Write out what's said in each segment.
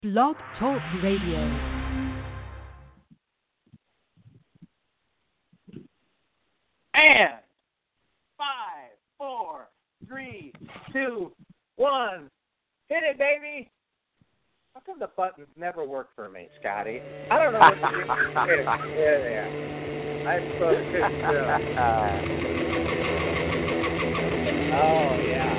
Blog Talk Radio. And 5, 4, 3, 2, 1. Hit it, baby. How come the buttons never work for me, Scotty? I don't know what to do. Yeah. I'm so good. Oh, yeah.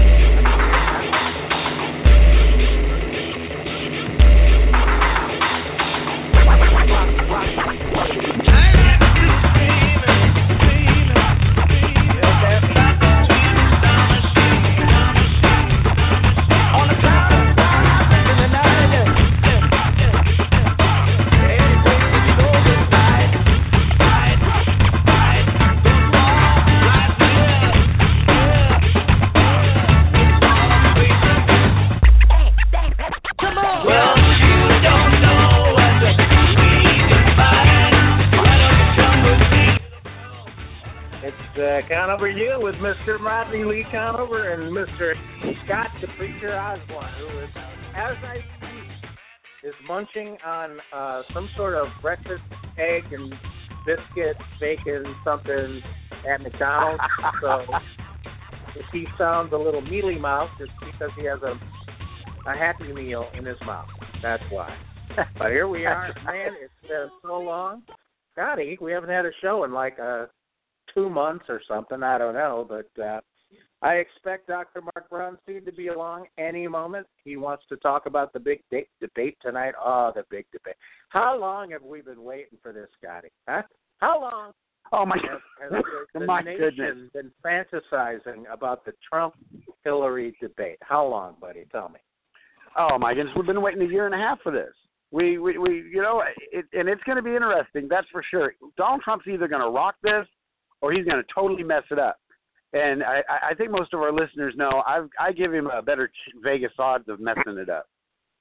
Conover you with Mr. Rodney Lee Conover and Mr. Scott the Preacher Osborne, who is, as I speak, is munching on some sort of breakfast egg and biscuit, bacon, something at McDonald's. So if he sounds a little mealy mouthed, it's because he has a Happy Meal in his mouth. That's why. But here we are, man. It's been so long, Scotty. We haven't had a show in like 2 months or something, I don't know, but I expect Dr. Mark Brownstein to be along any moment. He wants to talk about the big debate tonight. Oh, the big debate. How long have we been waiting for this, Scotty? Huh? How long? Oh, my has the my nation goodness. been fantasizing about the Trump-Hillary debate? How long, buddy? Tell me. Oh, my goodness. We've been waiting a year and a half for this. We you know, and it's going to be interesting, that's for sure. Donald Trump's either going to rock this or he's going to totally mess it up. And I think most of our listeners know I give him a better Vegas odds of messing it up.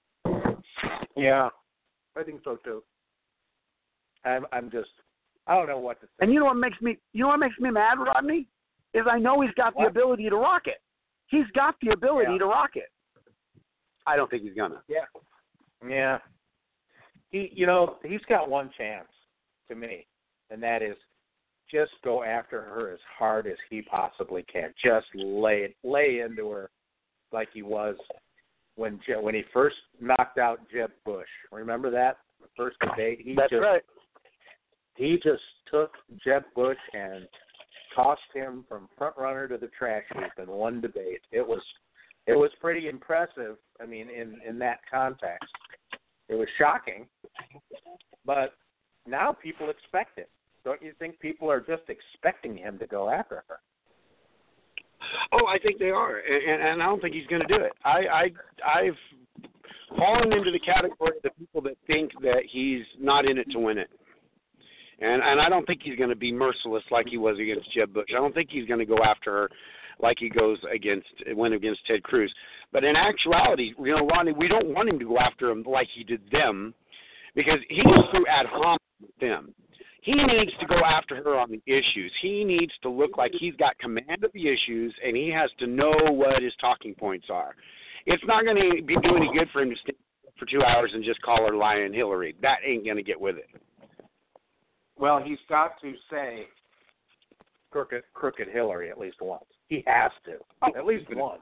Yeah, I think so too. I don't know what to think. And you know what makes me mad, Rodney? Is I know he's got the ability to rock it. He's got the ability to rock it. I don't think he's gonna. Yeah. He's got one chance to me, and that is just go after her as hard as he possibly can. Just lay into her like he was when he first knocked out Jeb Bush. Remember that? The first debate? That's right. He just took Jeb Bush and tossed him from front runner to the trash heap in one debate. It was pretty impressive, I mean, in that context. It was shocking, but now people expect it. Don't you think people are just expecting him to go after her? Oh, I think they are, and I don't think he's going to do it. I've fallen into the category of the people that think that he's not in it to win it, and I don't think he's going to be merciless like he was against Jeb Bush. I don't think he's going to go after her like he went against Ted Cruz. But in actuality, Ronnie, we don't want him to go after him like he did them, because he just threw ad hominem with them. He needs to go after her on the issues. He needs to look like he's got command of the issues, and he has to know what his talking points are. It's not going to be doing any good for him to stay for 2 hours and just call her lying Hillary. That ain't going to get with it. Well, he's got to say crooked Hillary at least once. He has to. At least once.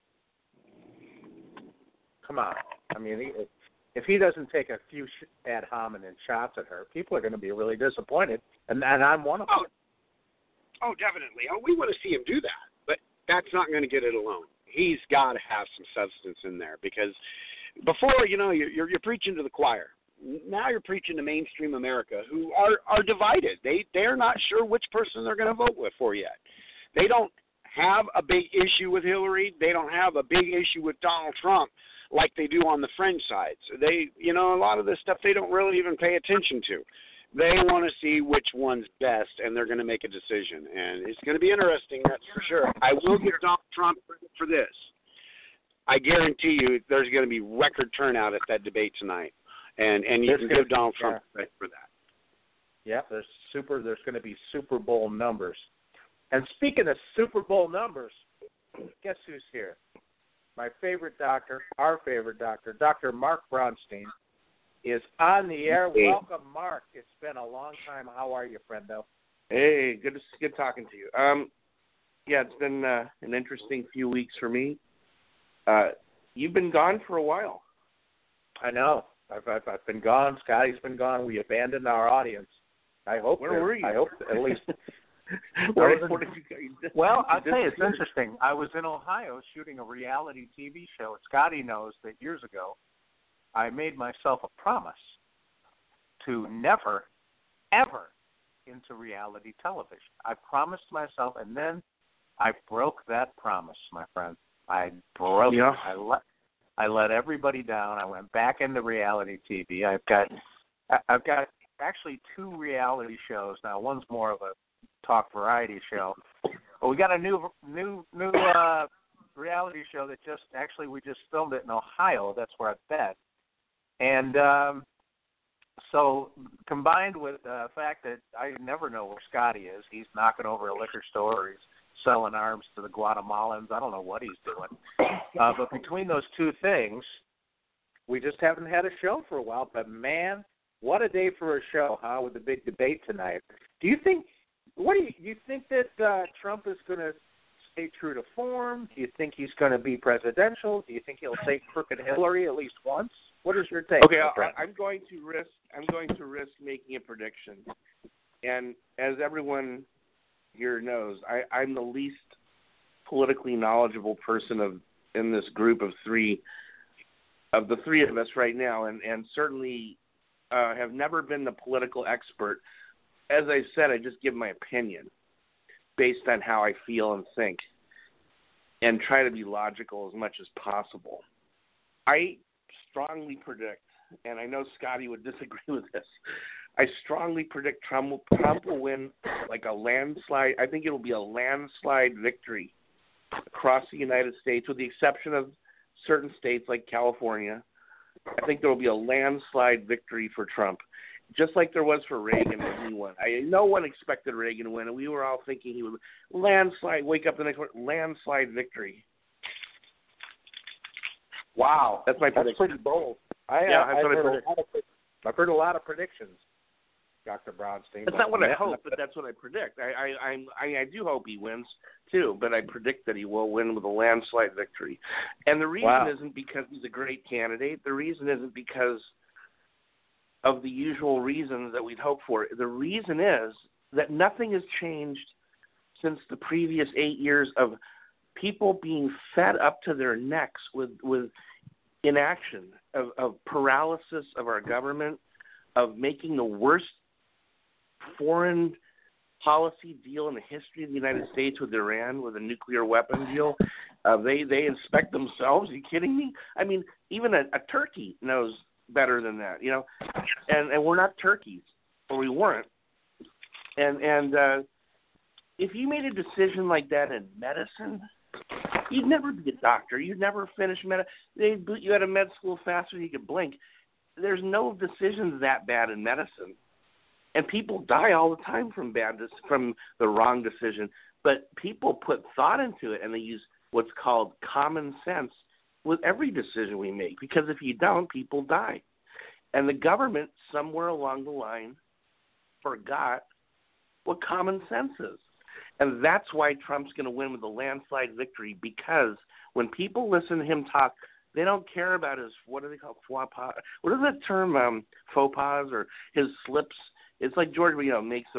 Come on. I mean, if he doesn't take a few ad hominem shots at her, people are going to be really disappointed, and I'm one of them. Oh, definitely. We want to see him do that, but that's not going to get it alone. He's got to have some substance in there, because before, you're preaching to the choir. Now you're preaching to mainstream America, who are divided. They're not sure which person they're going to vote for yet. They don't have a big issue with Hillary. They don't have a big issue with Donald Trump like they do on the fringe sides. They, a lot of this stuff they don't really even pay attention to. They want to see which one's best, and they're going to make a decision. And it's going to be interesting, that's for sure. I will give Donald Trump credit for this. I guarantee you there's going to be record turnout at that debate tonight. And you can give Donald Trump credit for that. Yeah, there's going to be Super Bowl numbers. And speaking of Super Bowl numbers, guess who's here? my favorite doctor, our favorite doctor, Dr. Mark Bronstein, is on the air. Hey. Welcome, Mark. It's been a long time. How are you, friendo? Hey, good talking to you. Yeah, it's been an interesting few weeks for me. You've been gone for a while. I know. I've been gone. Scotty's been gone. We abandoned our audience. I hope. Where were you? I hope at least. Where did you go? Well, I'll tell you, it's interesting. I was in Ohio shooting a reality TV show. Scotty knows that years ago, I made myself a promise to never, ever into reality television. I promised myself, and then I broke that promise, my friend. I broke it. I let everybody down. I went back into reality TV. I've got actually 2 reality shows now. One's more of a talk variety show, but we got a new reality show that we just filmed it in Ohio. That's where I've been, and so combined with the fact that I never know where Scotty is, he's knocking over a liquor store, or he's selling arms to the Guatemalans. I don't know what he's doing. But between those 2 things, we just haven't had a show for a while. But, man, what a day for a show, huh, with the big debate tonight. Do you think that Trump is going to stay true to form? Do you think he's going to be presidential? Do you think he'll say crooked Hillary at least once? What is your take? Okay, I'm going to risk making a prediction. And as everyone here knows, I'm the least politically knowledgeable person in this group of 3 of the 3 of us right now, and certainly have never been the political expert. As I said, I just give my opinion based on how I feel and think, and try to be logical as much as possible. I strongly predict, and I know Scotty would disagree with this, I strongly predict Trump will win like a landslide. I think it'll be a landslide victory across the United States, with the exception of certain states like California. I think there will be a landslide victory for Trump, just like there was for Reagan when he won. No one expected Reagan to win, and we were all thinking he would landslide, wake up the next morning, landslide victory. Wow. That's my prediction. That's pretty bold. I've heard a lot of predictions, Dr. Bronstein. That's not what I hope, but that's what I predict. I do hope he wins, too, but I predict that he will win with a landslide victory. And the reason isn't because he's a great candidate. The reason isn't because of the usual reasons that we'd hope for. The reason is that nothing has changed since the previous 8 years of people being fed up to their necks with inaction, of paralysis of our government, of making the worst foreign policy deal in the history of the United States with Iran, with a nuclear weapon deal. They inspect themselves. Are you kidding me? I mean, even a turkey knows better than that, you know. And we're not turkeys, or we weren't. And if you made a decision like that in medicine, you'd never be a doctor. You'd never finish They'd boot you out of med school faster than you could blink. There's no decisions that bad in medicine. And people die all the time from the wrong decision. But people put thought into it, and they use what's called common sense with every decision we make. Because if you don't, people die. And the government, somewhere along the line, forgot what common sense is. And that's why Trump's going to win with a landslide victory, because when people listen to him talk, they don't care about his, what do they call, faux pas? What is that term, faux pas, or his slips? It's like George, makes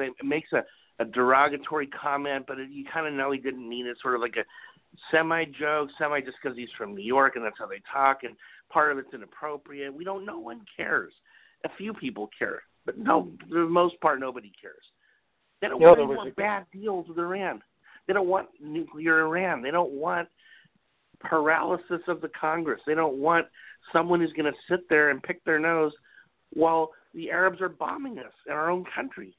a derogatory comment, but you kind of know he didn't mean it, sort of like a semi-joke, just because he's from New York and that's how they talk, and part of it's inappropriate. We don't, no one cares. A few people care, but no, for the most part, nobody cares. They don't want any more bad deals with Iran. They don't want nuclear Iran. They don't want paralysis of the Congress. They don't want someone who's going to sit there and pick their nose while the Arabs are bombing us in our own country.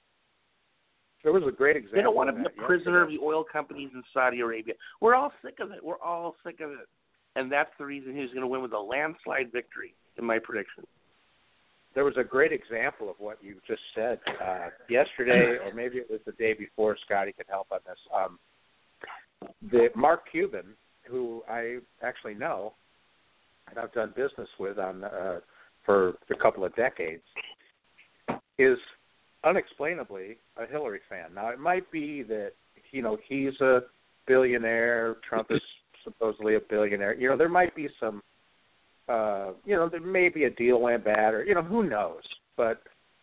There was a great example. They don't want to be a prisoner of the oil companies in Saudi Arabia. We're all sick of it. We're all sick of it. And that's the reason he's going to win with a landslide victory, in my prediction. There was a great example of what you just said yesterday, or maybe it was the day before. Scotty could help on this. Mark Cuban who I actually know and I've done business with for a couple of decades, is unexplainably a Hillary fan. Now, it might be that, he's a billionaire, Trump is supposedly a billionaire. There might be some, there may be a deal went bad, or, who knows. But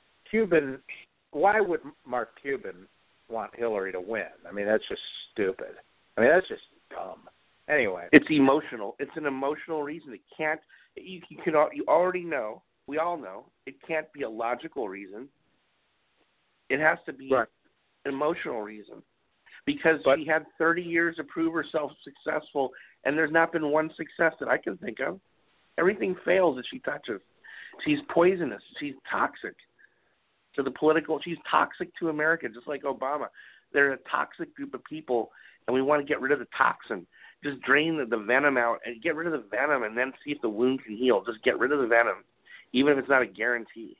why would Mark Cuban want Hillary to win? I mean, that's just stupid. I mean, that's just dumb. Anyway. It's emotional. It's an emotional reason. It can't, you already know, we all know, it can't be a logical reason. It has to be an emotional reason. Because she had 30 years to prove herself successful, and there's not been one success that I can think of. Everything fails that she touches. She's poisonous. She's toxic to the political. She's toxic to America, just like Obama. They're a toxic group of people, and we want to get rid of the toxin. Just drain the venom out and get rid of the venom, and then see if the wound can heal. Just get rid of the venom, even if it's not a guarantee.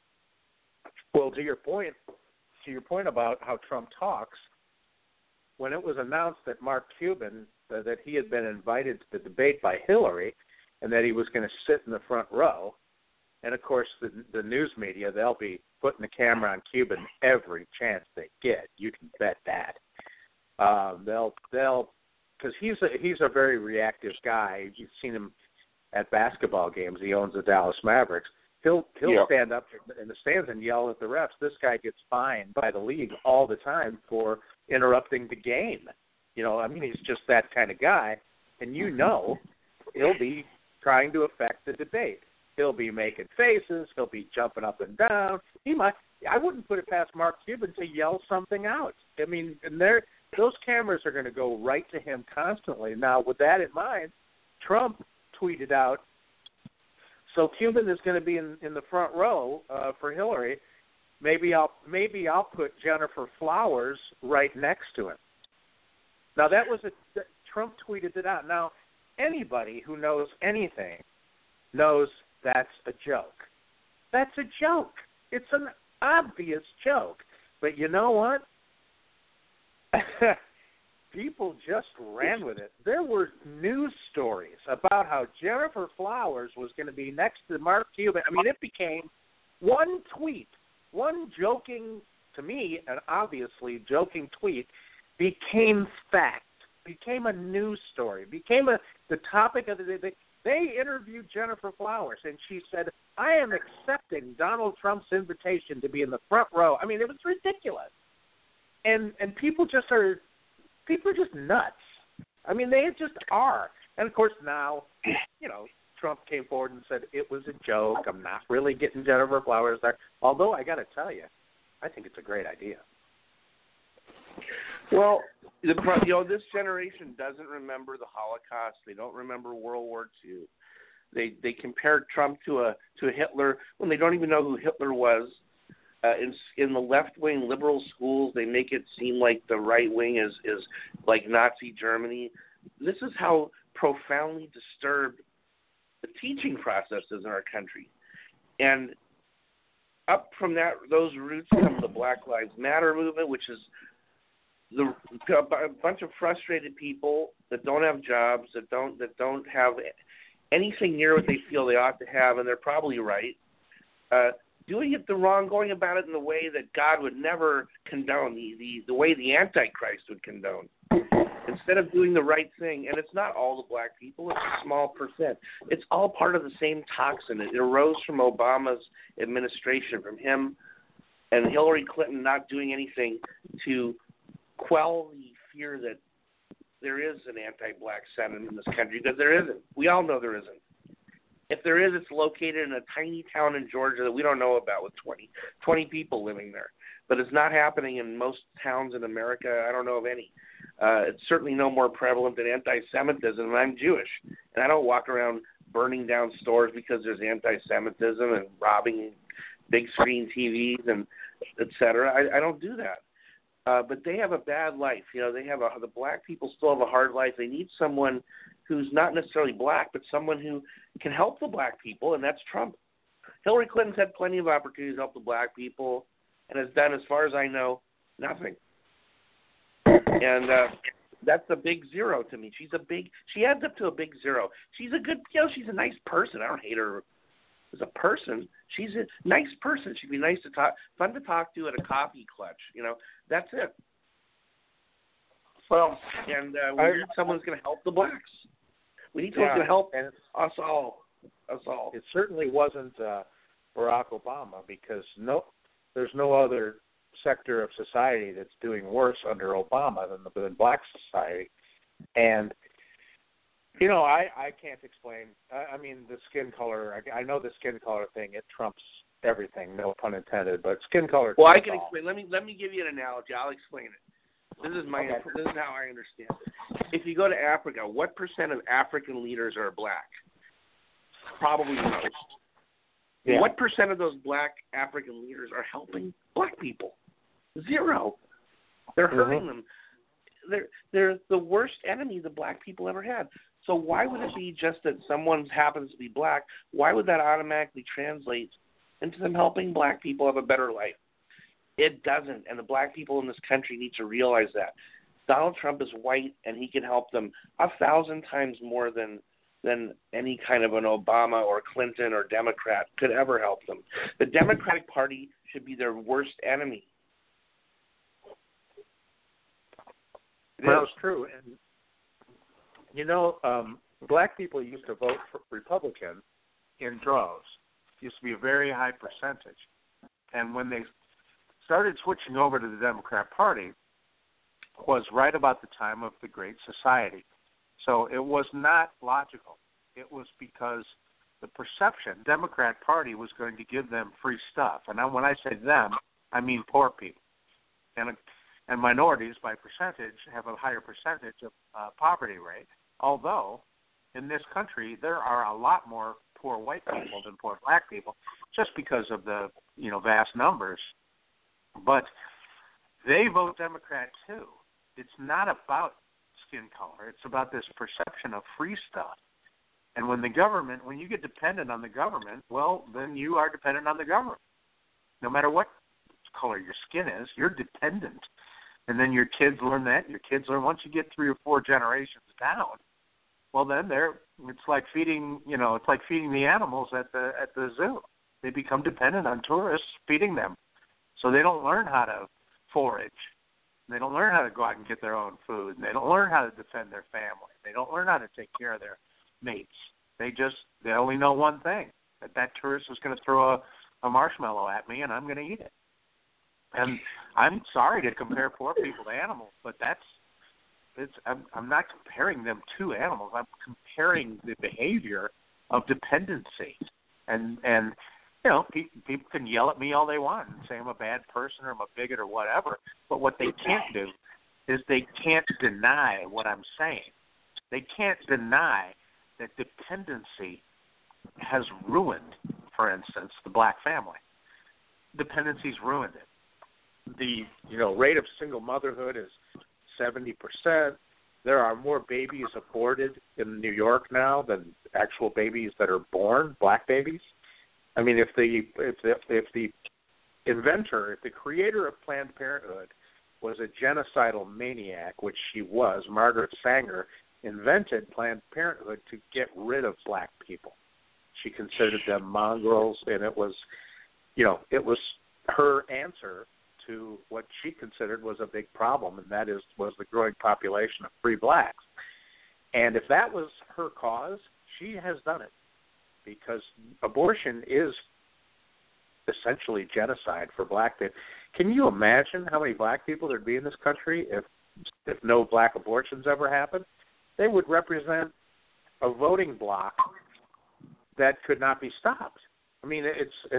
Well, to your point about how Trump talks, when it was announced that Mark Cuban, that he had been invited to the debate by Hillary and that he was going to sit in the front row, and of course the news media, they'll be putting the camera on Cuban every chance they get. You can bet that. They'll because he's a very reactive guy. You've seen him at basketball games. He owns the Dallas Mavericks. He'll stand up in the stands and yell at the refs. This guy gets fined by the league all the time for interrupting the game. He's just that kind of guy. And he'll be trying to affect the debate. He'll be making faces. He'll be jumping up and down. I wouldn't put it past Mark Cuban to yell something out. I mean, and those cameras are going to go right to him constantly. Now, with that in mind, Trump tweeted out, so Cuban is going to be in the front row for Hillary. Maybe I'll put Jennifer Flowers right next to him. Now Trump tweeted it out. Now anybody who knows anything knows that's a joke. That's a joke. It's an obvious joke. But you know what? People just ran with it. There were news stories about how Jennifer Flowers was going to be next to Mark Cuban. I mean, it became one tweet, one joking, to me, an obviously joking tweet, became fact, became a news story, became the topic of the day. They interviewed Jennifer Flowers, and she said, I am accepting Donald Trump's invitation to be in the front row. I mean, it was ridiculous. And people are just nuts. I mean, they just are. And, of course, now, Trump came forward and said it was a joke. I'm not really getting Jennifer Flowers there. Although, I got to tell you, I think it's a great idea. Well, this generation doesn't remember the Holocaust. They don't remember World War II. They compared Trump to a Hitler when they don't even know who Hitler was. In the left-wing liberal schools, they make it seem like the right wing is like Nazi Germany. This is how profoundly disturbed the teaching process is in our country. And up from those roots comes the Black Lives Matter movement, which is a bunch of frustrated people that don't have jobs, that don't have anything near what they feel they ought to have, and they're probably right. Doing it going about it in the way that God would never condone, the way the Antichrist would condone. Instead of doing the right thing, and it's not all the black people, it's a small percent. It's all part of the same toxin. It arose from Obama's administration, from him and Hillary Clinton not doing anything to quell the fear that there is an anti-black sentiment in this country, because there isn't. We all know there isn't. If there is, it's located in a tiny town in Georgia that we don't know about with 20 people living there. But it's not happening in most towns in America. I don't know of any. It's certainly no more prevalent than anti-Semitism, and I'm Jewish. And I don't walk around burning down stores because there's anti-Semitism and robbing big screen TVs and et cetera. I don't do that. But they have a bad life. The black people still have a hard life. They need someone who's not necessarily black, but someone who can help the black people, and that's Trump. Hillary Clinton's had plenty of opportunities to help the black people and has done, as far as I know, nothing. And That's a big zero to me. She adds up to a big zero. She's a good, she's a nice person. I don't hate her as a person. She's a nice person. She'd be nice to talk, fun to talk to at a coffee clutch. That's it. Well, and we need someone's going to help the blacks. We need someone to help us all. It certainly wasn't Barack Obama, because there's no other sector of society that's doing worse under Obama than black society. And I can't explain. I mean, the skin color. I know the skin color thing. It trumps everything. No pun intended. But skin color. Well, I can explain. Let me give you an analogy. I'll explain it. This is how I understand it. If you go to Africa, what percent of African leaders are black? Probably most. Yeah. What percent of those black African leaders are helping black people? 0. They're hurting them. They're the worst enemy the black people ever had. So why would it be just that someone happens to be black? Why would that automatically translate into them helping black people have a better life? It doesn't, and the black people in this country need to realize that. Donald Trump is white, and he can help them 1,000 times more than any kind of an Obama or Clinton or Democrat could ever help them. The Democratic Party should be their worst enemy. Well, it's true. And, black people used to vote for Republican in droves. It used to be a very high percentage. And when they started switching over to the Democrat Party was right about the time of the Great Society. So it was not logical. It was because the perception, Democrat Party was going to give them free stuff. And when I say them, I mean poor people. And minorities, by percentage, have a higher percentage of poverty rate. Although, in this country, there are a lot more poor white people than poor black people, just because of the vast numbers. But they vote Democrat, too. It's not about skin color. It's about this perception of free stuff. And when you get dependent on the government, well, then you are dependent on the government. No matter what color your skin is, you're dependent. And then your kids learn that. Your kids learn once you get 3 or 4 generations down. Well, then it's like feeding the animals at the zoo. They become dependent on tourists feeding them. So they don't learn how to forage. They don't learn how to go out and get their own food. They don't learn how to defend their family. They don't learn how to take care of their mates. They only know one thing, that tourist is going to throw a marshmallow at me and I'm going to eat it. And I'm sorry to compare poor people to animals, but I'm not comparing them to animals. I'm comparing the behavior of dependency. And people can yell at me all they want and say I'm a bad person or I'm a bigot or whatever, but what they can't do is they can't deny what I'm saying. They can't deny that dependency has ruined, for instance, the black family. Dependency's ruined it. The rate of single motherhood is 70%. There are more babies aborted in New York now than actual babies that are born, black babies. I mean, if the inventor, if the creator of Planned Parenthood was a genocidal maniac, which she was, Margaret Sanger invented Planned Parenthood to get rid of black people. She considered them mongrels, and it was her answer to what she considered was a big problem, and that was the growing population of free blacks. And if that was her cause, she has done it, because abortion is essentially genocide for black people. Can you imagine how many black people there'd be in this country if no black abortions ever happened? They would represent a voting bloc that could not be stopped. I mean,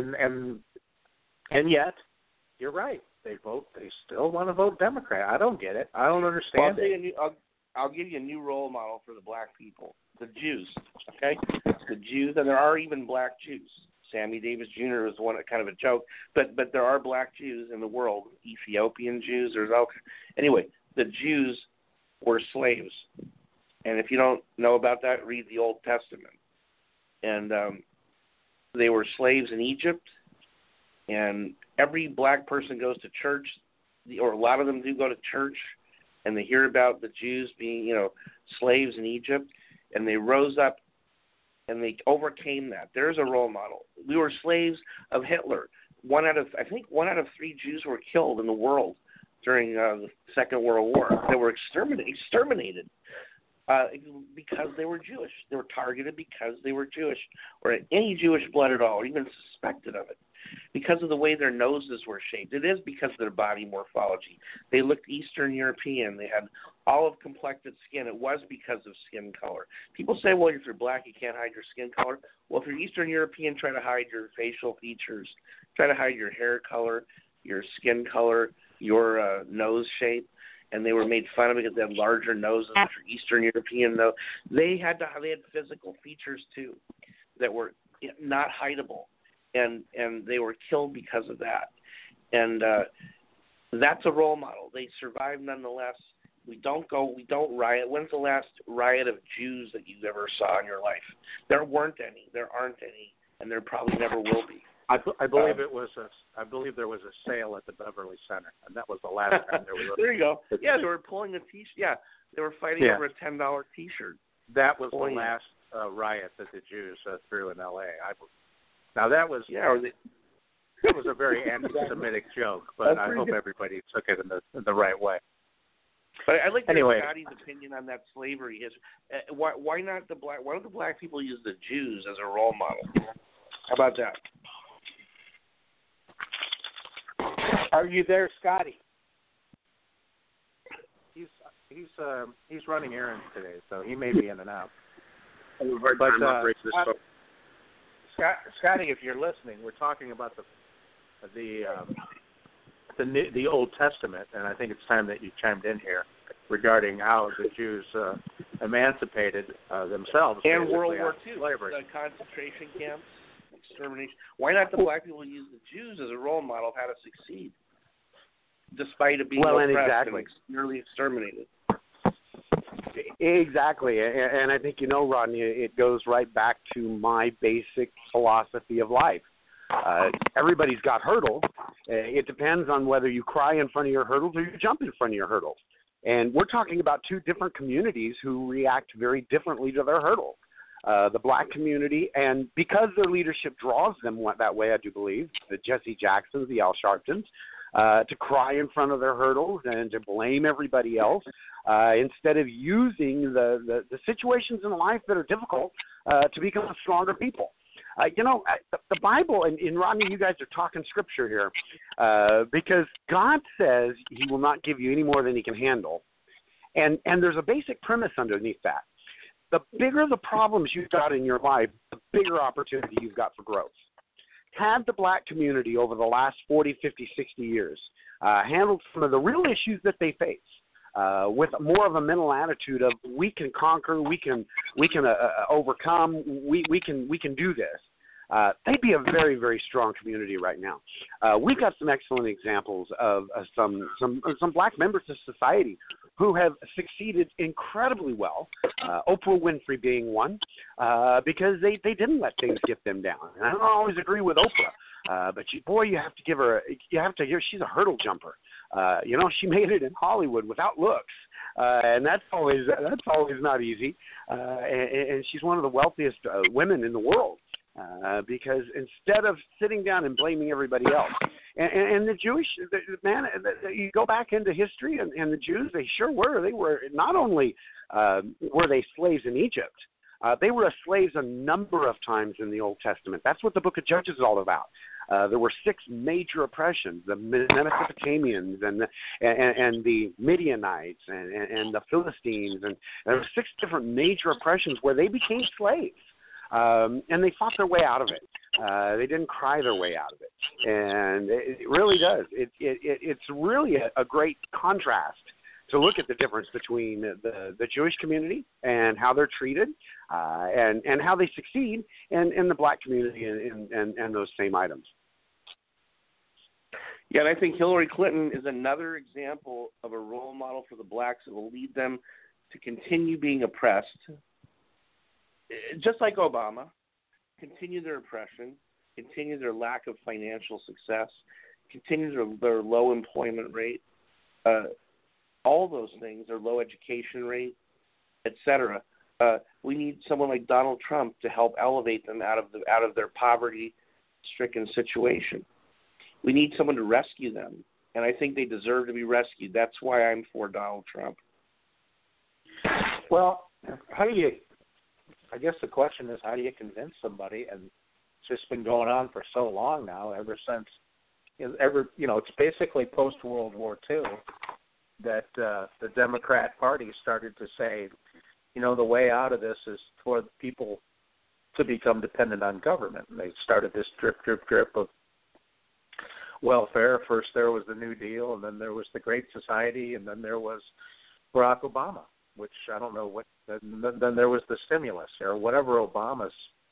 and yet, you're right. They still want to vote Democrat. I don't get it. I don't understand it. I'll give you a new role model for the black people, the Jews, okay? The Jews, and there are even black Jews. Sammy Davis Jr. is one, kind of a joke, but there are black Jews in the world, Ethiopian Jews. Anyway, the Jews were slaves. And if you don't know about that, read the Old Testament. And they were slaves in Egypt, and every black person goes to church, or a lot of them do go to church, and they hear about the Jews being, slaves in Egypt, and they rose up and they overcame that. There's a role model. We were slaves of Hitler. One out of 3 Jews were killed in the world during the Second World War. They were exterminated because they were Jewish. They were targeted because they were Jewish, or any Jewish blood at all, or even suspected of it, because of the way their noses were shaped. It is because of their body morphology. They looked Eastern European. They had olive-complected skin. It was because of skin color. People say, well, if you're black, you can't hide your skin color. Well, if you're Eastern European, try to hide your facial features. Try to hide your hair color, your skin color, your nose shape. And they were made fun of because they had larger noses, which are Eastern European. Though they had physical features too that were not hideable, and they were killed because of that. And that's a role model. They survived nonetheless. We don't riot. When's the last riot of Jews that you ever saw in your life? There weren't any. There aren't any, and there probably never will be. I believe there was a sale at the Beverly Center, and that was the last time there was. There you go. Yeah, they were pulling a T-shirt. Yeah, they were fighting over a $10 T-shirt. That was the last riot that the Jews threw in L.A. Now that was it was a very anti-Semitic joke, but I hope everybody took it in the right way. But I'd like to hear Scotty's opinion on that slavery. Why not the black? Why don't the black people use the Jews as a role model? How about that? Are you there, Scotty? He's running errands today, so he may be in and out. But Scotty, if you're listening, we're talking about the Old Testament, and I think it's time that you chimed in here regarding how the Jews emancipated themselves. And World War II, the concentration camps. Extermination. Why not the black people use the Jews as a role model of how to succeed, despite it being oppressed and nearly exterminated? Exactly, and I think Rodney, it goes right back to my basic philosophy of life. Everybody's got hurdles. It depends on whether you cry in front of your hurdles or you jump in front of your hurdles. And we're talking about two different communities who react very differently to their hurdles. The black community, and because their leadership draws them that way, I do believe, the Jesse Jacksons, the Al Sharptons, to cry in front of their hurdles and to blame everybody else instead of using the situations in life that are difficult to become stronger people. The Bible, and Rodney, you guys are talking scripture here, because God says he will not give you any more than he can handle. And there's a basic premise underneath that. The bigger the problems you've got in your life, the bigger opportunity you've got for growth. Had the black community over the last 40, 50, 60 years handled some of the real issues that they face with more of a mental attitude of we can conquer, we can overcome, we can do this, they'd be a very, very strong community right now. We've got some excellent examples of some black members of society who have succeeded incredibly well, Oprah Winfrey being one, because they didn't let things get them down. And I don't always agree with Oprah, but you have to give her, she's a hurdle jumper. She made it in Hollywood without looks, and that's always not easy. And she's one of the wealthiest women in the world. Because instead of sitting down and blaming everybody else, and the Jewish, you go back into history, and the Jews, they sure were. They were not only were they slaves in Egypt, they were slaves a number of times in the Old Testament. That's what the Book of Judges is all about. There were 6 major oppressions: the Mesopotamians and the Midianites and the Philistines, and there were 6 different major oppressions where they became slaves. And they fought their way out of it. They didn't cry their way out of it. And it really does. It's really a great contrast to look at the difference between the Jewish community and how they're treated and how they succeed in the black community and those same items. Yeah, and I think Hillary Clinton is another example of a role model for the blacks that will lead them to continue being oppressed, just like Obama, continue their oppression, continue their lack of financial success, continue their low employment rate, all those things, their low education rate, etc. We need someone like Donald Trump to help elevate them out of their poverty-stricken situation. We need someone to rescue them, and I think they deserve to be rescued. That's why I'm for Donald Trump. Well, I guess the question is, how do you convince somebody? And it's just been going on for so long now, ever since, it's basically post-World War II that the Democrat Party started to say, the way out of this is for people to become dependent on government. And they started this drip of welfare. First there was the New Deal, and then there was the Great Society, and then there was Barack Obama, which I don't know what, then there was the stimulus or whatever Obama's,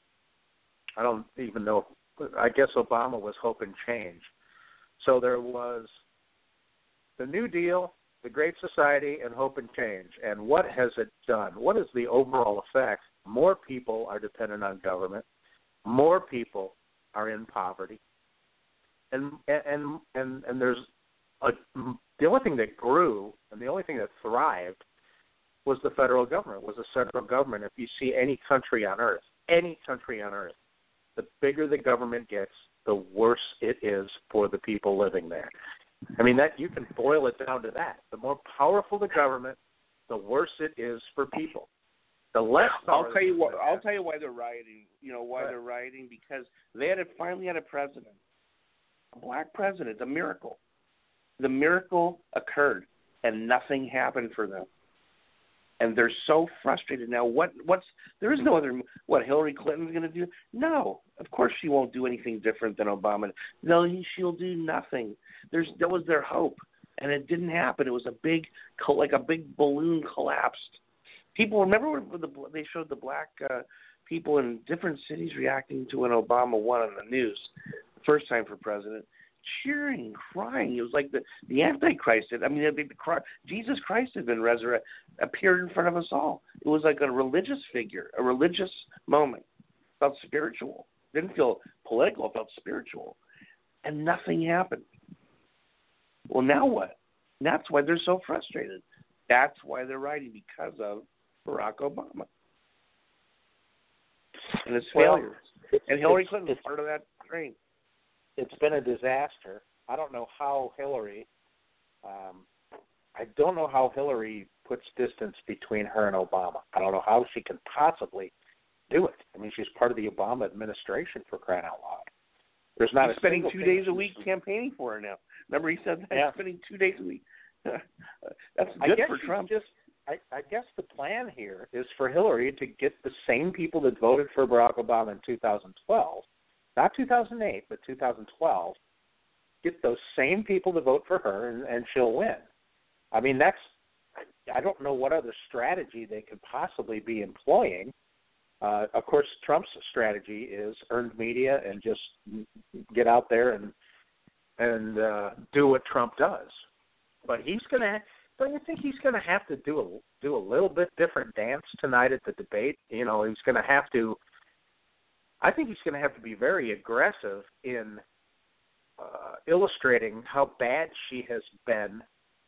I don't even know, I guess Obama was hope and change. So there was the New Deal, the Great Society, and hope and change. And what has it done? What is the overall effect? More people are dependent on government. More people are in poverty. And there's the only thing that grew and the only thing that thrived was the federal government, was the central government. If you see any country on earth, the bigger the government gets, the worse it is for the people living there. I mean, that you can boil it down to that. The more powerful the government, the worse it is for people. The less I'll tell you why they're rioting. They're rioting, because they finally had a president, a black president. It's a miracle. The miracle occurred, and nothing happened for them. And they're so frustrated now. There is no other. What Hillary Clinton's going to do? No, of course she won't do anything different than Obama. No, she'll do nothing. That was their hope, and it didn't happen. It was like a big balloon collapsed. People remember when they showed the black people in different cities reacting to when Obama won on the news, the first time for president, cheering, crying. It was like the Antichrist. Jesus Christ had been appeared in front of us all. It was like a religious figure, a religious moment. It felt spiritual. It didn't feel political. It felt spiritual. And nothing happened. Well, now what? And that's why they're so frustrated. That's why they're writing, because of Barack Obama and his failures. And Hillary Clinton was part of that train. It's been a disaster. I don't know how Hillary puts distance between her and Obama. I don't know how she can possibly do it. I mean, she's part of the Obama administration, for crying out loud. There's not He's spending 2 days a week campaigning for her now. Remember, he said that? Yeah. He's spending 2 days a week. That's good for Trump. I guess the plan here is for Hillary to get the same people that voted for Barack Obama in 2012, not 2008, but 2012, get those same people to vote for her, and she'll win. I mean, I don't know what other strategy they could possibly be employing. Of course, Trump's strategy is earned media and just get out there and do what Trump does. But don't you think he's going to have to do a little bit different dance tonight at the debate? He's going to have to. I think he's going to have to be very aggressive in illustrating how bad she has been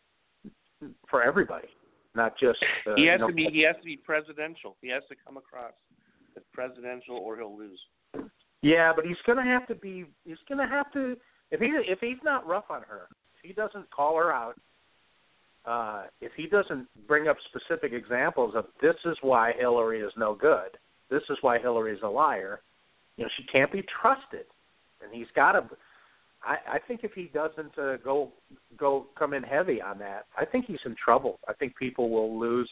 for everybody, not just. He has to be presidential. He has to come across as presidential, or he'll lose. Yeah, but he's going to have to be. He's going to have to. If he's not rough on her, if he doesn't call her out, if he doesn't bring up specific examples of this is why Hillary is no good, this is why Hillary is a liar, she can't be trusted, and he's got to. I think if he doesn't come in heavy on that, I think he's in trouble. I think people will lose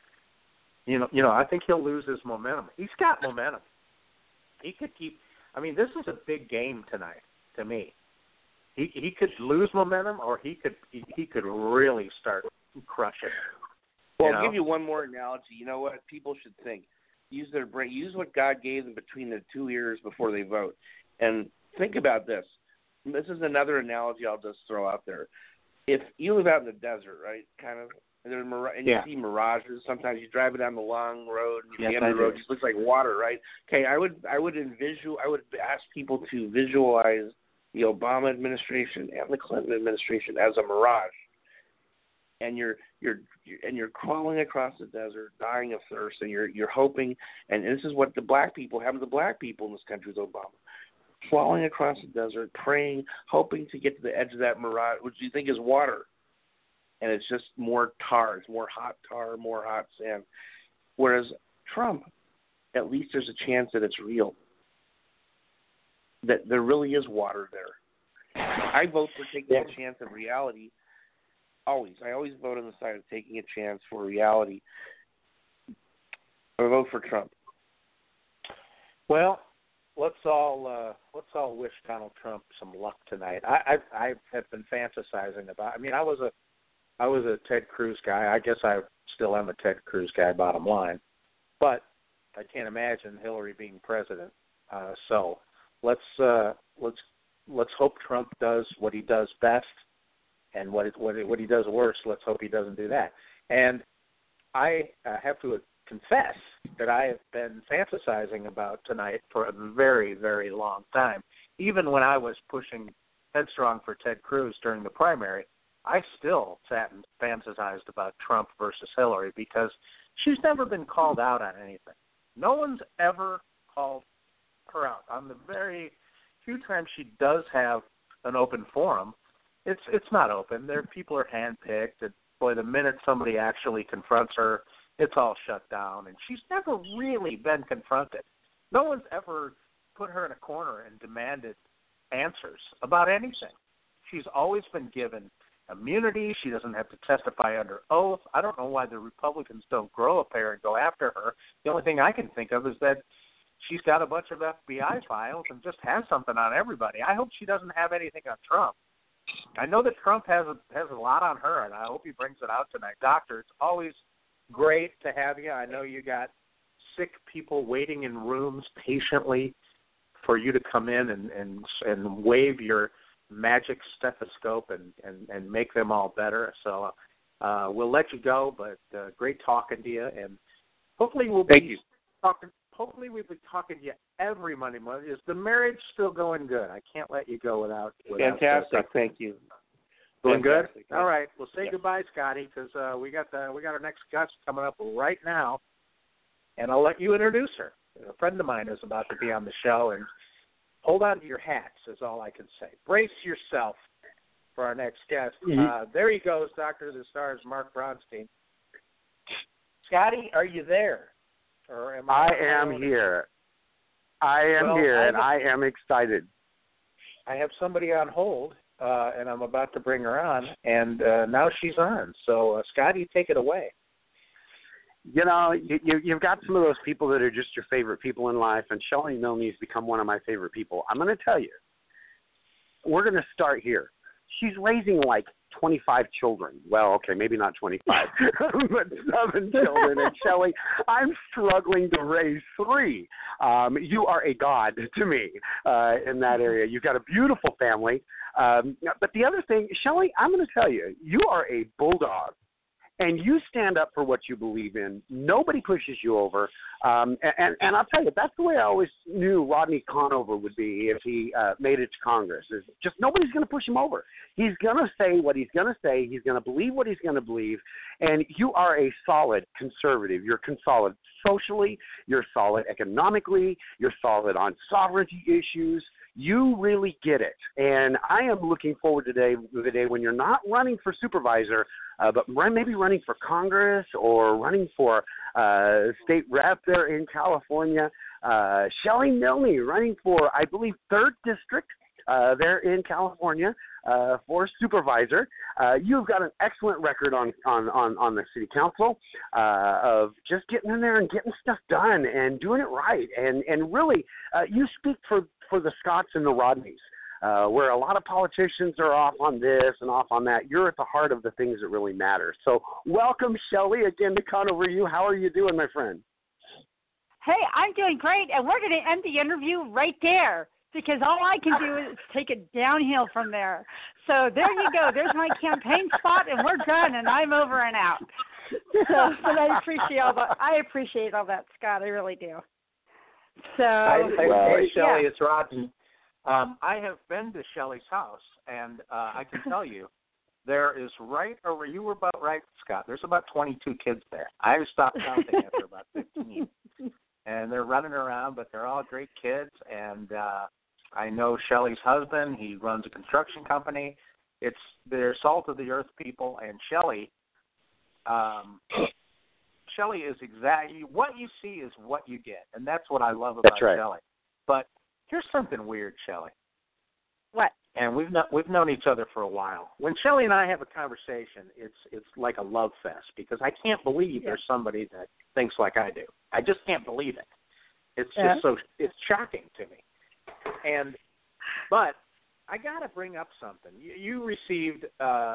I think he'll lose his momentum. He's got momentum. He could keep. I mean, this is a big game tonight to me. He could lose momentum, or he could really start crushing. Well, I'll give you one more analogy. You know what? People should think. Use their brain. Use what God gave them between their 2 ears before they vote. And think about this. This is another analogy I'll just throw out there. If you live out in the desert, right, kind of, and you see mirages. Sometimes you drive it down the long road, and at the end of the road, it just looks like water, right? Okay, I would ask people to visualize the Obama administration and the Clinton administration as a mirage. and you're crawling across the desert, dying of thirst, and you're hoping, and this is what the black people happened to black people in this country with Obama, crawling across the desert, praying, hoping to get to the edge of that mirage, which you think is water, and it's just more tar, it's more hot tar, more hot sand. Whereas Trump, at least there's a chance that it's real, that there really is water there. I vote for taking a chance of reality. Always. I always vote on the side of taking a chance for reality. I vote for Trump. Well, let's all wish Donald Trump some luck tonight. I have been fantasizing about. I mean, I was a Ted Cruz guy. I guess I still am a Ted Cruz guy. Bottom line, but I can't imagine Hillary being president. So let's hope Trump does what he does best. And what he does worse, let's hope he doesn't do that. And I have to confess that I have been fantasizing about tonight for a very, very long time. Even when I was pushing headstrong for Ted Cruz during the primary, I still sat and fantasized about Trump versus Hillary because she's never been called out on anything. No one's ever called her out. On the very few times she does have an open forum, it's not open. People are handpicked, and boy, the minute somebody actually confronts her, it's all shut down. And she's never really been confronted. No one's ever put her in a corner and demanded answers about anything. She's always been given immunity. She doesn't have to testify under oath. I don't know why the Republicans don't grow a pair and go after her. The only thing I can think of is that she's got a bunch of FBI files and just has something on everybody. I hope she doesn't have anything on Trump. I know that Trump has a lot on her, and I hope he brings it out tonight. Doctor, it's always great to have you. I know you got sick people waiting in rooms patiently for you to come in and wave your magic stethoscope and make them all better. So we'll let you go, but great talking to you, and hopefully we'll be talking. Hopefully we'll be talking to you every Monday morning. Is the marriage still going good? I can't let you go without Fantastic. Thank you. Going good? All right. Well, say goodbye, Scotty, because we got our next guest coming up right now, and I'll let you introduce her. A friend of mine is about to be on the show, and hold on to your hats is all I can say. Brace yourself for our next guest. There he goes, Doctor of the Stars, Mark Bronstein. Scotty, are you there? Or am I am here. I am here, and I am excited. I have somebody on hold, and I'm about to bring her on, and now she's on. So, Scotty, take it away. You know, you've got some of those people that are just your favorite people in life, and Shelley Milne has become one of my favorite people. I'm going to tell you, we're going to start here. She's raising like 25 children. Well, okay, maybe not 25, but 7 children. And Shelley, I'm struggling to raise 3. You are a god to me in that area. You've got a beautiful family. But the other thing, Shelley, I'm going to tell you, you are a bulldog. And you stand up for what you believe in. Nobody pushes you over. And I'll tell you, that's the way I always knew Rodney Conover would be if he made it to Congress. Is just nobody's going to push him over. He's going to say what he's going to say. He's going to believe what he's going to believe. And you are a solid conservative. You're solid socially. You're solid economically. You're solid on sovereignty issues. You really get it. And I am looking forward to the day when you're not running for supervisor, but maybe running for Congress or running for state rep there in California. Shelley Milne running for, I believe, 3rd District there in California for supervisor. You've got an excellent record on the city council of just getting in there and getting stuff done and doing it right. And really, you speak for the Scotts and the Rodneys. Where a lot of politicians are off on this and off on that, you're at the heart of the things that really matter. So welcome, Shelley, again to Conover U. How are you doing, my friend? Hey, I'm doing great, and we're going to end the interview right there because all I can do is take it downhill from there. So there you go. There's my campaign spot, and we're done, and I'm over and out. So, but I appreciate all that, Scott. I really do. So, hey, Shelley, it's Rodney. I have been to Shelley's house, and I can tell you, there is right over. You were about right, Scott. There's about 22 kids there. I stopped counting after about 15, and they're running around, but they're all great kids. And I know Shelley's husband. He runs a construction company. They're salt of the earth people, and Shelley. Shelley is exactly what you see is what you get, and that's what I love about Shelley. But here's something weird, Shelley. What? And we've known each other for a while. When Shelley and I have a conversation, it's like a love fest because I can't believe there's somebody that thinks like I do. I just can't believe it. It's just it's shocking to me. But I got to bring up something. You received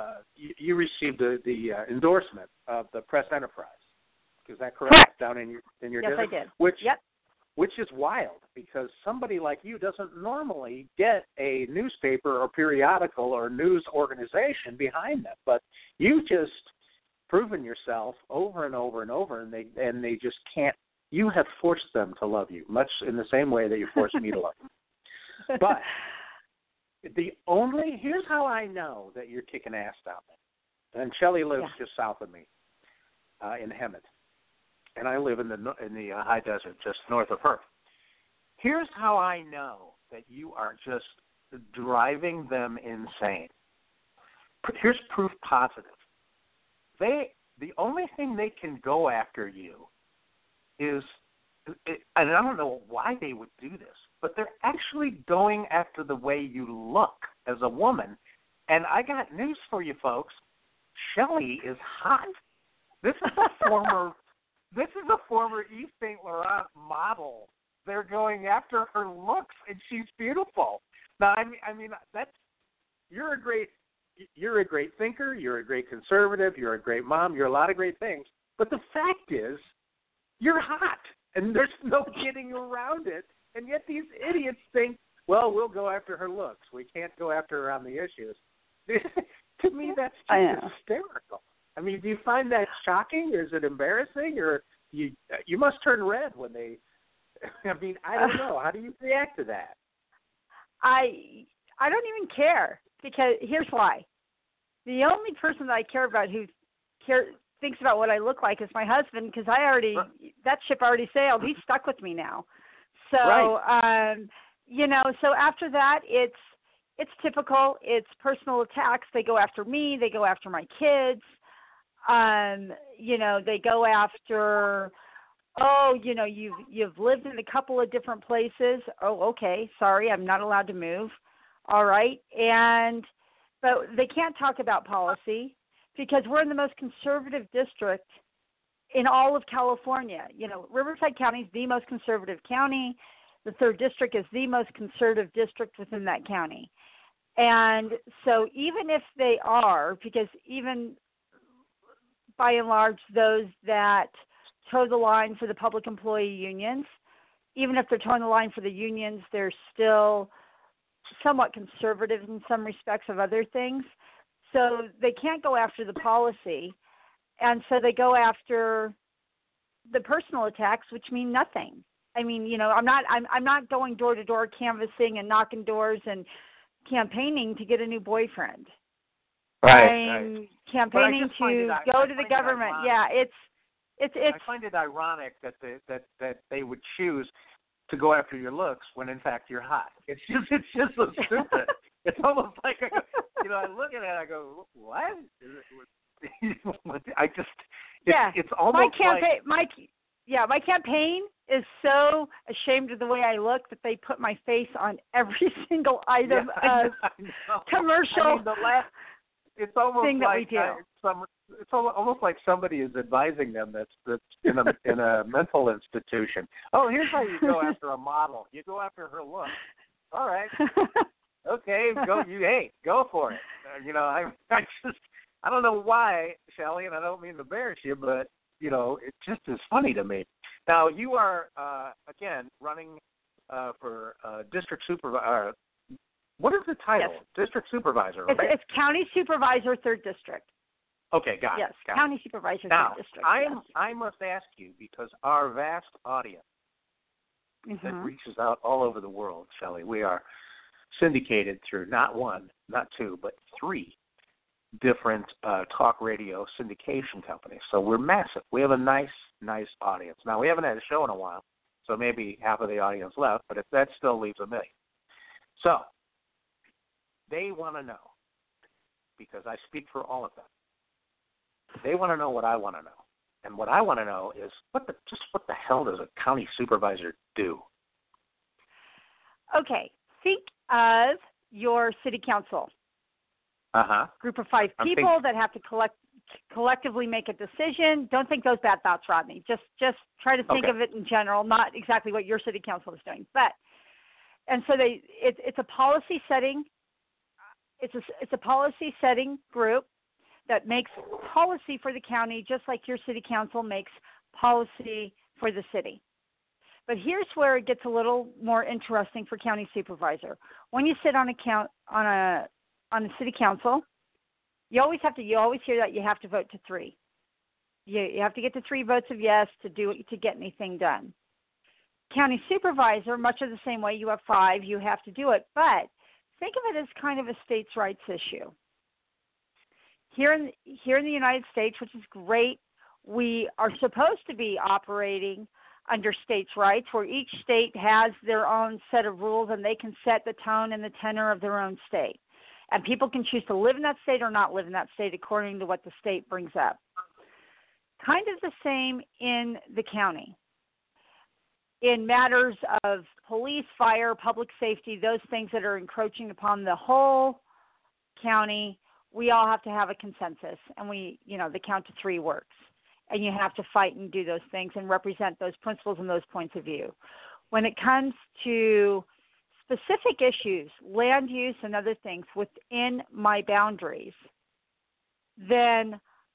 the endorsement of the Press Enterprise. Is that correct? Down in your district? Yes, I did. Which is wild because somebody like you doesn't normally get a newspaper or periodical or news organization behind them, but you just proven yourself over and over and over, and they just can't. You have forced them to love you, much in the same way that you forced me to love you. But here's how I know that you're kicking ass down there. And Shelley lives just south of me, in Hemet. And I live in the high desert just north of her. Here's how I know that you are just driving them insane. Here's proof positive. The only thing they can go after you is, and I don't know why they would do this, but they're actually going after the way you look as a woman. And I got news for you folks. Shelley is hot. This is a former Yves Saint Laurent model. They're going after her looks, and she's beautiful. Now, I mean, you're a great thinker. You're a great conservative. You're a great mom. You're a lot of great things. But the fact is, you're hot, and there's no getting around it. And yet these idiots think, well, we'll go after her looks. We can't go after her on the issues. To me, that's just hysterical. I mean, do you find that shocking, or is it embarrassing, or you must turn red when they? I mean, I don't know. How do you react to that? I don't even care because here's why. The only person that I care about who thinks about what I look like is my husband because that ship already sailed. He's stuck with me now. So so after that it's typical. It's personal attacks. They go after me. They go after my kids. They go after, you've lived in a couple of different places. Oh, okay. Sorry, I'm not allowed to move. All right. But they can't talk about policy because we're in the most conservative district in all of California. Riverside County is the most conservative county. The 3rd district is the most conservative district within that county. And so even if they are, because even by and large, those that toe the line for the public employee unions, even if they're toeing the line for the unions, they're still somewhat conservative in some respects of other things. So they can't go after the policy, and so they go after the personal attacks, which mean nothing. I mean, I'm not going door to door canvassing and knocking doors and campaigning to get a new boyfriend. I'm campaigning to go to the government. It's. I find it ironic that they would choose to go after your looks when in fact you're hot. It's just so stupid. It's almost like I look at it and I go, what? It's almost my campaign is so ashamed of the way I look that they put my face on every single item of commercial. It's almost thing like that we do. It's almost like somebody is advising them that's in a mental institution. Oh, here's how you go after a model. You go after her look. All right. Okay, go for it. I don't know why, Shelley, and I don't mean to embarrass you, but it just is funny to me. Now you are again running for district supervisor. What is the title? Yes. District supervisor, right? It's county supervisor, 3rd district. Okay, got it. Yes, county supervisor, now, 3rd district. I must ask you, because our vast audience that reaches out all over the world, Shelley, we are syndicated through not one, not two, but 3 different talk radio syndication companies. So we're massive. We have a nice audience. Now, we haven't had a show in a while, so maybe half of the audience left, but that still leaves 1 million. So they want to know, because I speak for all of them. They want to know what I want to know. And what I want to know is what the hell does a county supervisor do? Okay, think of your city council. Group of 5 people that have to collectively make a decision. Don't think those bad thoughts, Rodney. Just try to think of it in general, not exactly what your city council is doing. And so it's a policy setting. It's a policy setting group that makes policy for the county, just like your city council makes policy for the city. But here's where it gets a little more interesting for county supervisor. When you sit on a city council, you always hear that you have to vote to 3. You have to get to 3 votes of yes to get anything done. County supervisor, much of the same way, you have 5, you have to do it. But think of it as kind of a states' rights issue. Here in the United States, which is great, we are supposed to be operating under states' rights, where each state has their own set of rules and they can set the tone and the tenor of their own state. And people can choose to live in that state or not live in that state according to what the state brings up. Kind of the same in the county. In matters of police, fire, public safety, those things that are encroaching upon the whole county, we all have to have a consensus, and the count to 3 works. And you have to fight and do those things and represent those principles and those points of view. When it comes to specific issues, land use and other things within my boundaries, then